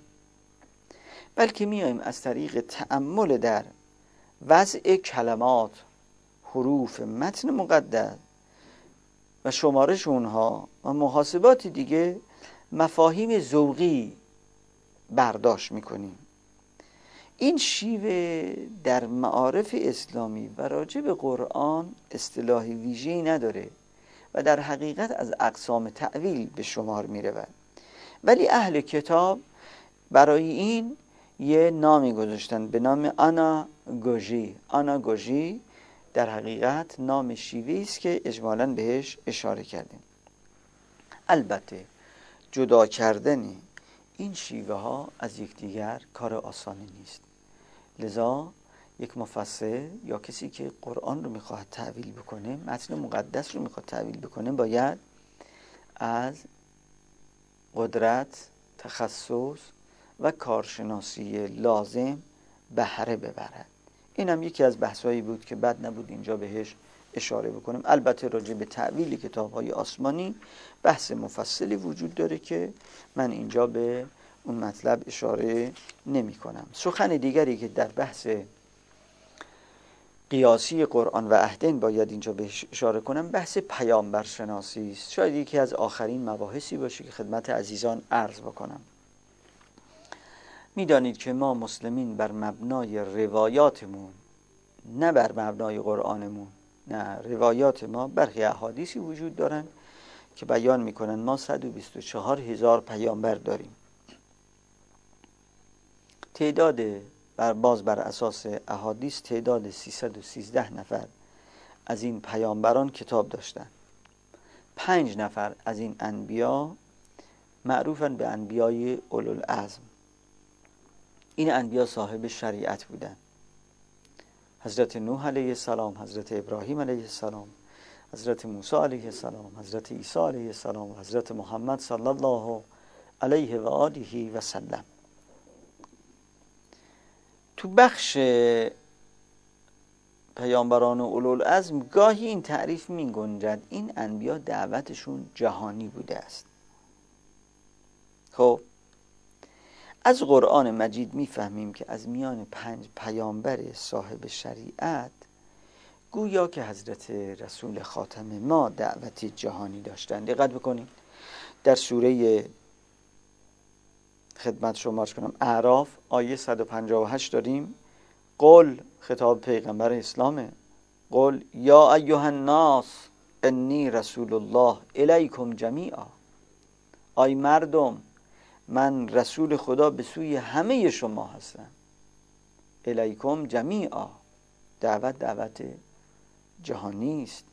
[SPEAKER 1] بلکه میایم از طریق تأمل در وضع کلمات، حروف متن مقدس و شمارش اونها و محاسبات دیگه مفاهیم ذوقی برداشت میکنیم. این شیوه در معارف اسلامی و راجع به قرآن اصطلاح ویژه‌ای نداره و در حقیقت از اقسام تأویل به شمار میرود، ولی اهل کتاب برای این یه نامی گذاشتن به نام آناگوژی. آناگوژی در حقیقت نام شیوه‌ای است که اجمالاً بهش اشاره کردیم. البته جدا کردن این شیوه ها از یکدیگر کار آسانی نیست، لذا یک مفسر یا کسی که قرآن رو میخواد تأویل بکنه، متن مقدس رو میخواد تأویل بکنه، باید از قدرت، تخصص و کارشناسی لازم بهره ببرد. این هم یکی از بحثایی بود که بد نبود اینجا بهش اشاره بکنم. البته راجع به تأویل کتاب‌های آسمانی بحث مفصلی وجود داره که من اینجا به اون مطلب اشاره نمی کنم. سخن دیگری که در بحث قیاسی قرآن و عهدین باید اینجا بهش اشاره کنم بحث پیامبر شناسی است. شاید یکی از آخرین مباحثی باشه که خدمت عزیزان عرض بکنم. میدانید که ما مسلمین بر مبنای روایاتمون نه بر مبنای قرآنمون، نه، روایات ما برخی احادیثی وجود دارن که بیان میکنن ما صد و بیست و چهار هزار پیامبر داریم. تعداد بر باز بر اساس احادیث تعداد سیصد و سیزده نفر از این پیامبران کتاب داشتن. پنج نفر از این انبیا معروفن به انبیای اولوالعزم. این انبیا صاحب شریعت بودن. حضرت نوح علیه السلام، حضرت ابراهیم علیه السلام، حضرت موسی علیه السلام، حضرت عیسی علیه السلام و حضرت محمد صلی الله علیه و آله و سلم. تو بخش پیامبران و اولوالعزم گاهی این تعریف می گنجد این انبیا دعوتشون جهانی بوده است. خب از قرآن مجید میفهمیم که از میان پنج پیامبر صاحب شریعت گویا که حضرت رسول خاتم ما دعوتی جهانی داشتند. دقت بکنید در سوره خدمت شما عرض کنم اعراف آیه صد و پنجاه و هشت داریم قل، خطاب پیغمبر اسلامه، قل یا ایها الناس انی رسول الله الیکم جمیعا. آی مردم، من رسول خدا به سوی همه شما هستم. الیکم جمیعا، دعوت دعوت جهانی است،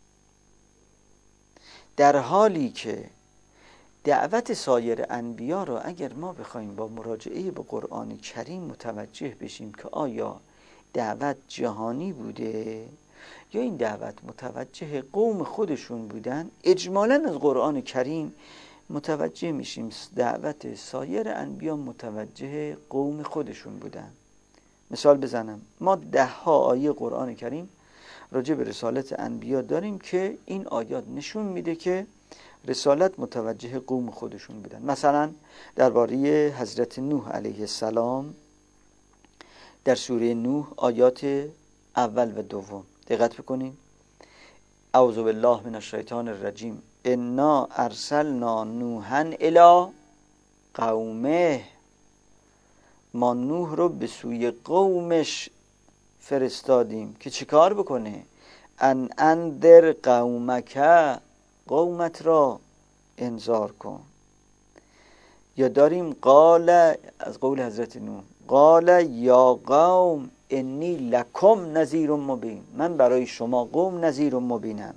[SPEAKER 1] در حالی که دعوت سایر انبیا رو اگر ما بخوایم با مراجعه به قرآن کریم متوجه بشیم که آیا دعوت جهانی بوده یا این دعوت متوجه قوم خودشون بودن، اجمالاً از قرآن کریم متوجه میشیم دعوت سایر انبیا متوجه قوم خودشون بودن. مثال بزنم، ما ده ها آیه قرآن کریم راجع به رسالت انبیا داریم که این آیات نشون میده که رسالت متوجه قوم خودشون بودن. مثلا درباره حضرت نوح علیه السلام در سوره نوح آیات اول و دوم دقت بکنین. اعوذ بالله من الشیطان الرجیم انا ارسلنا نوحا الی قومه. ما نوح رو به سوی قومش فرستادیم که چه کار بکنه؟ ان انذر قومک، قومت را انذار کن. یا داریم قال، از قول حضرت نوح، قال یا قوم انی لکم نذیر مبین، من برای شما قوم نذیر مبینم.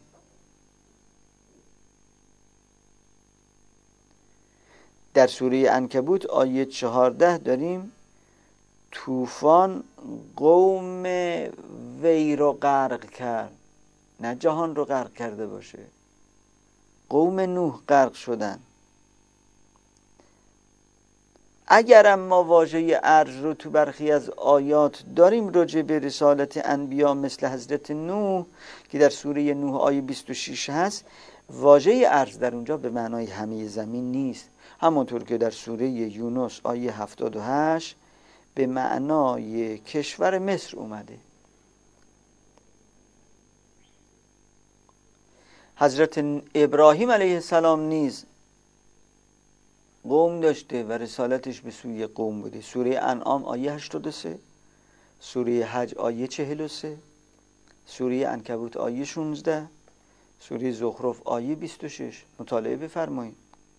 [SPEAKER 1] در سوره عنکبوت آیه چهارده داریم طوفان قوم وی رو غرق کرد، نه جهان رو غرق کرده باشه. قوم نوح غرق شدن. اگرم ما واژه ارج رو تو برخی از آیات داریم راجع به رسالت انبیا مثل حضرت نوح که در سوره نوح آیه بیست و شش هست، واژه ارج در اونجا به معنای همه زمین نیست، همونطور که در سوره یونس آیه هفتاد و هشت به معنای کشور مصر اومده. حضرت ابراهیم علیه السلام نیز قوم داشته و رسالتش به سوی قوم بوده. سوره انعام آیه هشتاد و سه، سوره حج آیه چهل و سه، سوره عنکبوت آیه شانزده، سوره زخرف آیه بیست و شش. مطالعه بفرمایید.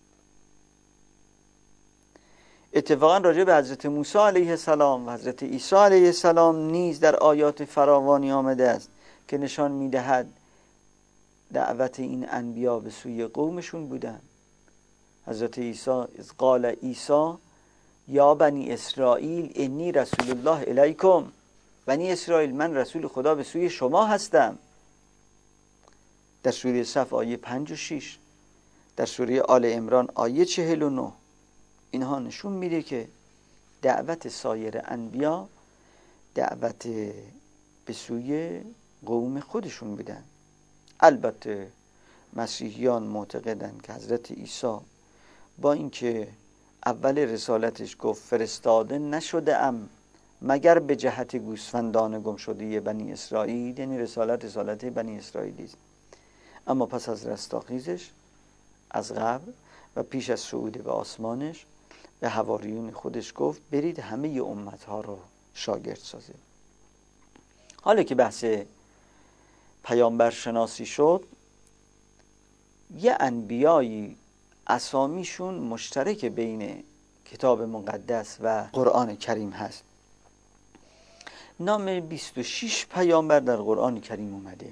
[SPEAKER 1] اتفاقا راجع به حضرت موسی علیه السلام و حضرت عیسی علیه السلام نیز در آیات فراوانی آمده است که نشان میدهد دعوت این انبیا به سوی قومشون بودن. حضرت عیسی از قال عیسی یا بنی اسرائیل انی رسول الله الیکم، بنی اسرائیل من رسول خدا به سوی شما هستم. در سوره صف آیه پنج و شش، در سوره آل عمران آیه چهل و نه. اینها نشون میده که دعوت سایر انبیا دعوت به سوی قوم خودشون بودن. البته مسیحیان معتقدند که حضرت عیسی با اینکه اول رسالتش گفت فرستاده نشده ام مگر به جهت گوسفندان گم شده بنی اسرائیل، یعنی رسالت رسالت بنی اسرائیلی است، اما پس از رستاخیزش از قبر و پیش از صعود به آسمانش به حواریون خودش گفت برید همه امتها رو شاگرد سازید. حالا که بحث پیامبر شناسی شد، یه انبیایی اسامیشون مشترک بین کتاب مقدس و قرآن کریم هست. نام بیست و شش پیامبر در قرآن کریم اومده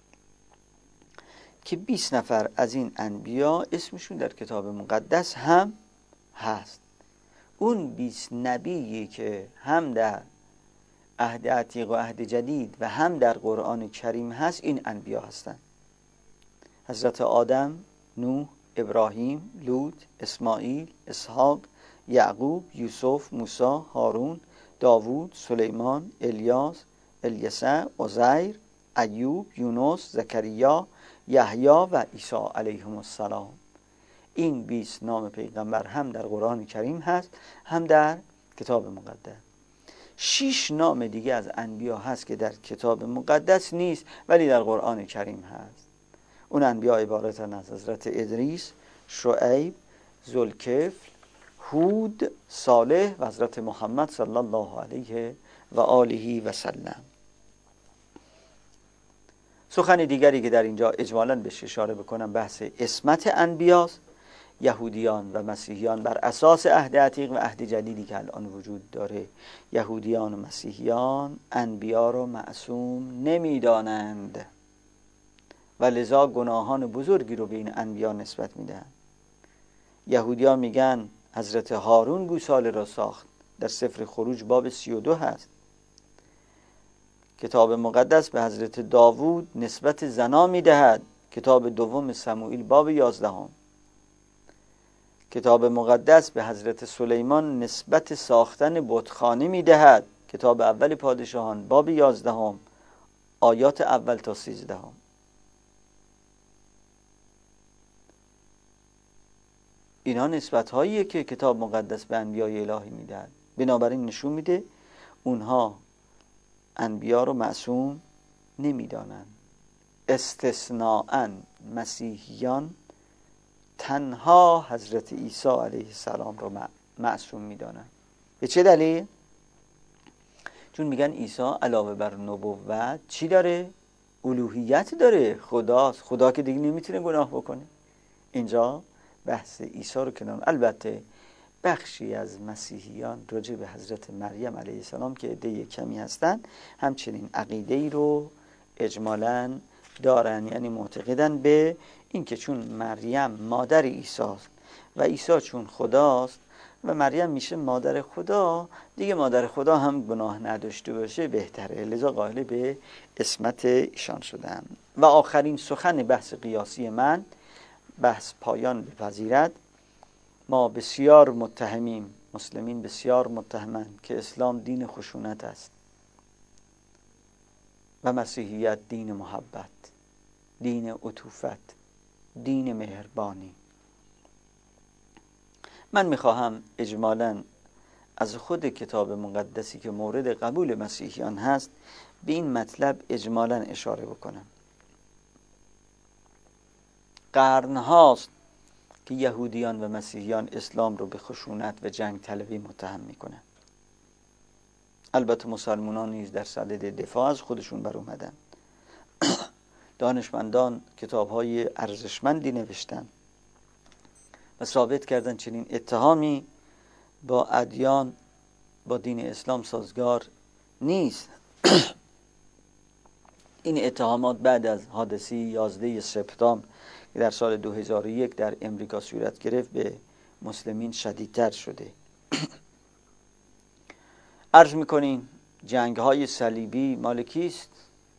[SPEAKER 1] که بیست نفر از این انبیا اسمشون در کتاب مقدس هم هست. اون بیست نبیی که هم در عهد عتیق و عهد جدید و هم در قرآن کریم هست، این انبیا هستند: حضرت آدم، نوح، ابراهیم، لوط، اسماعیل، اسحاق، یعقوب، یوسف، موسی، هارون، داوود، سلیمان، الیاس، الیسع، عزیر، ایوب، یونس، زکریا، یحیی و عیسی علیهم السلام. این بیست نام پیغمبر هم در قرآن کریم هست هم در کتاب مقدس. شش نام دیگه از انبیا هست که در کتاب مقدس نیست ولی در قرآن کریم هست. اون انبیا عبارتن از حضرت ادریس، شعیب، ذوالکفل، هود، صالح و حضرت محمد صلی الله علیه و آله و سلم. سخن دیگری که در اینجا اجمالاً بهش اشاره بکنم بحث عصمت انبیاست. یهودیان و مسیحیان بر اساس عهد عتیق و عهد جدیدی که الان وجود داره، یهودیان و مسیحیان انبیا رو معصوم نمیدانند و لذا گناهان بزرگی رو به این انبیا نسبت میدن. یهودیان میگن حضرت هارون گوساله را ساخت، در سفر خروج باب سی و دو هست. کتاب مقدس به حضرت داوود نسبت زنا میدهد، کتاب دوم سموئیل باب یازدهم. کتاب مقدس به حضرت سلیمان نسبت ساختن بتخانه میدهد، کتاب اول پادشاهان باب یازدهم آیات اول تا سیزدهم. اینا نسبت هاییه که کتاب مقدس به انبیای الهی میدهد. بنابراین نشون میده اونها انبیا رو معصوم نمیدانند. استثناءً مسیحیان تنها حضرت عیسی علیه السلام رو معصوم میدانند. به چه دلیل؟ چون میگن عیسی علاوه بر نبوت چی داره؟ الوهیت داره، خداست. خدا که دیگه نمیتونه گناه بکنه. اینجا بحث عیسی رو کنار. البته بخشی از مسیحیان راجع به حضرت مریم علیه السلام که عده کمی هستن همچنین عقیده ای رو اجمالاً دارن، یعنی معتقدن به اینکه چون مریم مادر عیسی است و عیسی چون خداست و مریم میشه مادر خدا، دیگه مادر خدا هم گناه نداشته باشه بهتره، لذا قائل به عصمت ایشان شدن. و آخرین سخن بحث قیاسی من، بحث پایان بپذیرد، ما بسیار متهمیم، مسلمین بسیار متهمند که اسلام دین خشونت است و مسیحیت دین محبت، دین عطوفت، دین مهربانی. من میخواهم اجمالاً از خود کتاب مقدسی که مورد قبول مسیحیان هست به این مطلب اجمالاً اشاره بکنم. قرن هاست که یهودیان و مسیحیان اسلام رو به خشونت و جنگ طلبی متهم میکنن. البته مسلمانان نیز در صدد دفاع از خودشون بر اومدن. دانشمندان کتاب‌های ارزشمندی نوشتن و ثابت کردن چنین اتهامی با ادیان با دین اسلام سازگار نیست. این اتهامات بعد از حادثه یازده سپتامبر که در سال دو هزار و یک در امریکا صورت گرفت به مسلمین شدیدتر شده. عرض میکنیم جنگ های صلیبی مال کیست؟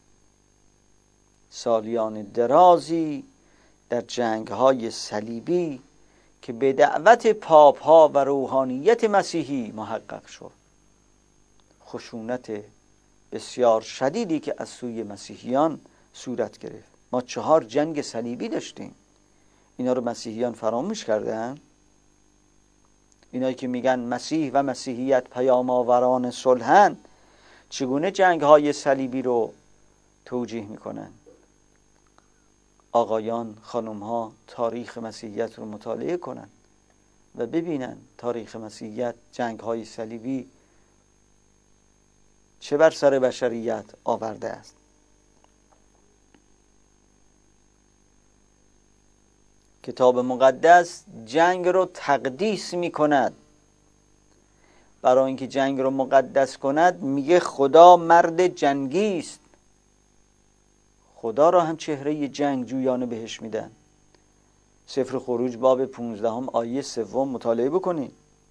[SPEAKER 1] سالیان درازی در جنگ های صلیبی که به دعوت پاپ ها و روحانیت مسیحی محقق شد. خشونت بسیار شدیدی که از سوی مسیحیان صورت گرفت. ما چهار جنگ صلیبی داشتیم. اینا رو مسیحیان فراموش کردن. اینایی که میگن مسیح و مسیحیت پیام آوران صلحن، چگونه جنگ های صلیبی رو توجیه میکنن؟ آقایان، خانم ها تاریخ مسیحیت رو مطالعه کنن و ببینن تاریخ مسیحیت، جنگ های صلیبی چه بر سر بشریت آورده است. کتاب مقدس جنگ رو تقدیس می کند. برای اینکه جنگ رو مقدس کند میگه خدا مرد جنگی است. خدا را هم چهره جنگ جویانه بهش میدن. سفر خروج باب پونزدهم آیه سوم مطالعه بکنید.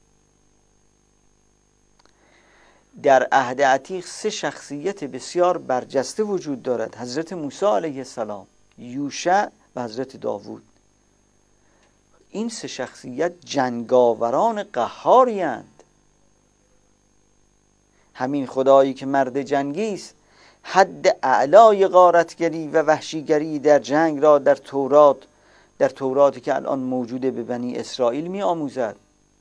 [SPEAKER 1] در عهد عتیق سه شخصیت بسیار برجسته وجود دارد: حضرت موسی علیه السلام، یوشع و حضرت داوود. این سه شخصیت جنگاوران قهاری اند. همین خدایی که مرد جنگی است حد اعلای غارتگری و وحشیگری در جنگ را در تورات در توراتی که الان موجوده به بنی اسرائیل می آموزد.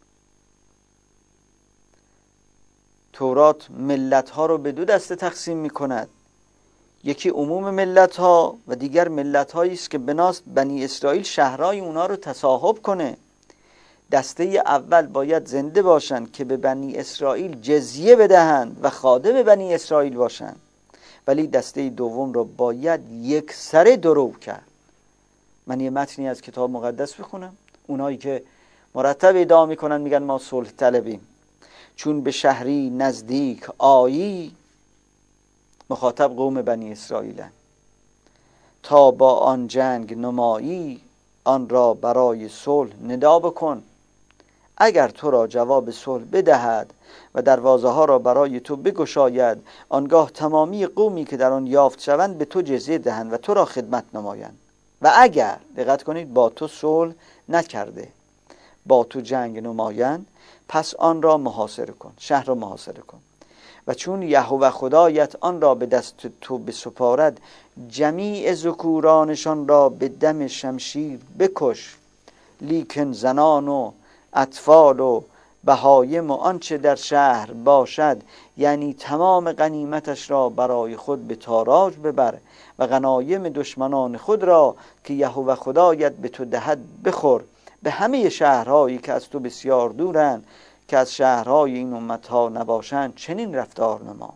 [SPEAKER 1] تورات ملت ها رو به دو دسته تقسیم می کند. یکی عموم ملت ها و دیگر ملت هایی است که بناست بنی اسرائیل شهرهای اونا رو تصاحب کنه. دسته اول باید زنده باشند که به بنی اسرائیل جزیه بدهند و خادم بنی اسرائیل باشند، ولی دسته دوم رو باید یک سره درو کرد. من یه متنی از کتاب مقدس بخونم. اونایی که مرتب ادعا میکنن میگن ما صلح طلبیم، چون به شهری نزدیک آیی، مخاطب قوم بنی اسرائیلن، تا با آن جنگ نمایی، آن را برای صلح ندا بکن. اگر تو را جواب صلح بدهد و دروازه ها را برای تو بگشاید، آنگاه تمامی قومی که در آن یافت شوند به تو جزیه دهند و تو را خدمت نمایند. و اگر دقت کنید با تو صلح نکرده، با تو جنگ نمایند، پس آن را محاصره کن، شهر را محاصره کن. و چون یهوه خدایت آن را به دست تو بسپارد، جمیع ذکورانشان را به دم شمشیر بکش، لیکن زنان و اطفال و بهایم و آنچه در شهر باشد، یعنی تمام غنیمتش را برای خود به تاراج ببر و غنایم دشمنان خود را که یهوه خدایت به تو دهد بخور. به همه شهرهایی که از تو بسیار دورند، که از شهرهای این امتها نباشند، چنین رفتار نما.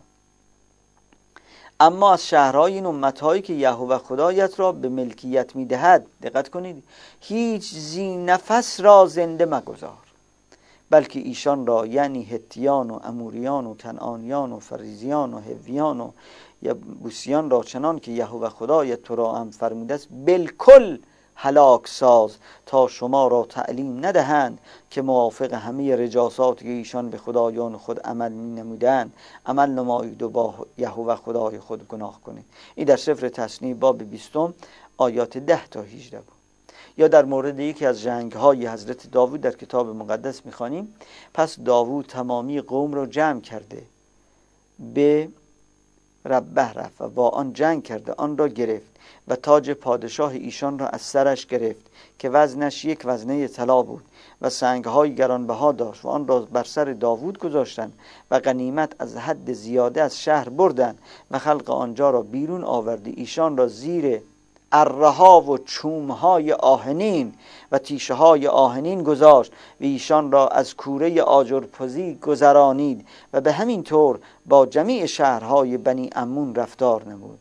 [SPEAKER 1] اما از شهرهای این امتهایی که یهوه خدایت را به ملکیت میدهد، دقت کنید، هیچ زی نفس را زنده مگذار، بلکه ایشان را، یعنی هتیان و اموریان و کنعانیان و فریزیان و هویان و یبوسیان را، چنان که یهوه خدایت تو را هم فرموده است، بالکل هلاک ساز، تا شما را تعلیم ندهند که موافق همه رجاساتی که ایشان به خدایان خود عمل می نمودند عمل نمایید و با یهوه خدای خود گناه کنید. این در سفر تثنیه باب بیستم آیات ده تا هجده بود. یا در مورد یکی از جنگ‌های حضرت داوود در کتاب مقدس می‌خوانیم: پس داوود تمامی قوم را جمع کرده به ربه رفت و با آن جنگ کرده، آن را گرفت و تاج پادشاه ایشان را از سرش گرفت که وزنش یک وزنه طلا بود و سنگ‌های گرانبها داشت و آن را بر سر داوود گذاشتند و غنیمت از حد زیاده از شهر بردند و خلق آنجا را بیرون آورده، ایشان را زیر اره‌ها و چوم‌های آهنین و تیشه‌های آهنین گذاشت و ایشان را از کوره آجرپزی گذرانید و به همین طور با جمیع شهرهای بنی عمون رفتار نمود.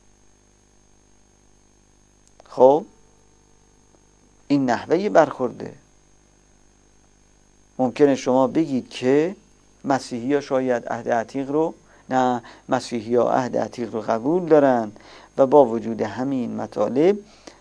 [SPEAKER 1] خب این نحوه برخورده. ممکنه شما بگید که مسیحی ها شاید عهد عتیق رو نه مسیحی ها عهد عتیق رو قبول دارن و با وجود همین مطالب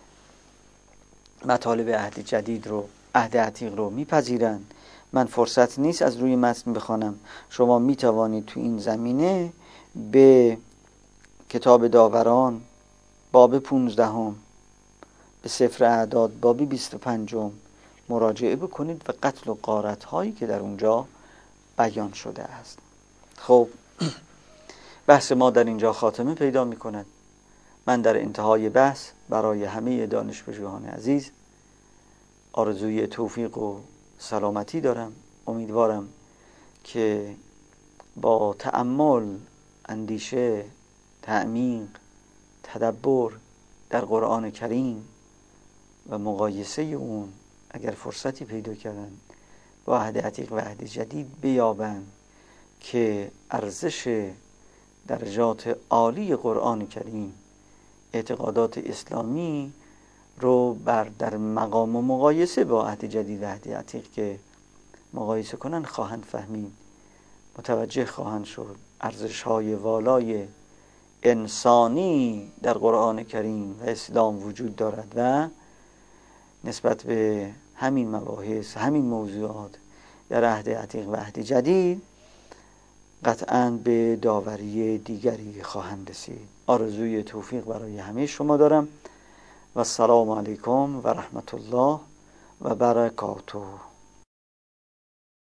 [SPEAKER 1] مطالب عهد جدید رو عهد عتیق رو میپذیرن. من فرصت نیست از روی متن بخوانم. شما میتوانید تو این زمینه به کتاب داوران باب پونزدهم، به سفر اعداد باب بیست و پنجم مراجعه بکنید و قتل و غارت هایی که در اونجا بیان شده است. خب بحث ما در اینجا خاتمه پیدا می کند. من در انتهای بحث برای همه دانشپژوهان عزیز آرزوی توفیق و سلامتی دارم. امیدوارم که با تأمل، اندیشه، تعمیق، تدبر در قرآن کریم و مقایسه اون، اگر فرصتی پیدا کردن با عهد عتیق و عهد جدید، بیابند که ارزش درجات عالی قرآن کریم، اعتقادات اسلامی رو بر در مقام و مقایسه با عهد جدید و عهد عتیق که مقایسه کنن خواهند فهمید، متوجه خواهند شد ارزش‌های والای انسانی در قرآن کریم و اسلام وجود دارد و نسبت به همین مباحث، همین موضوعات در عهد عتیق و عهد جدید قطعاً به داوری دیگری خواهند رسید. آرزوی توفیق برای همه شما دارم و السلام علیکم و رحمت الله و برکاته.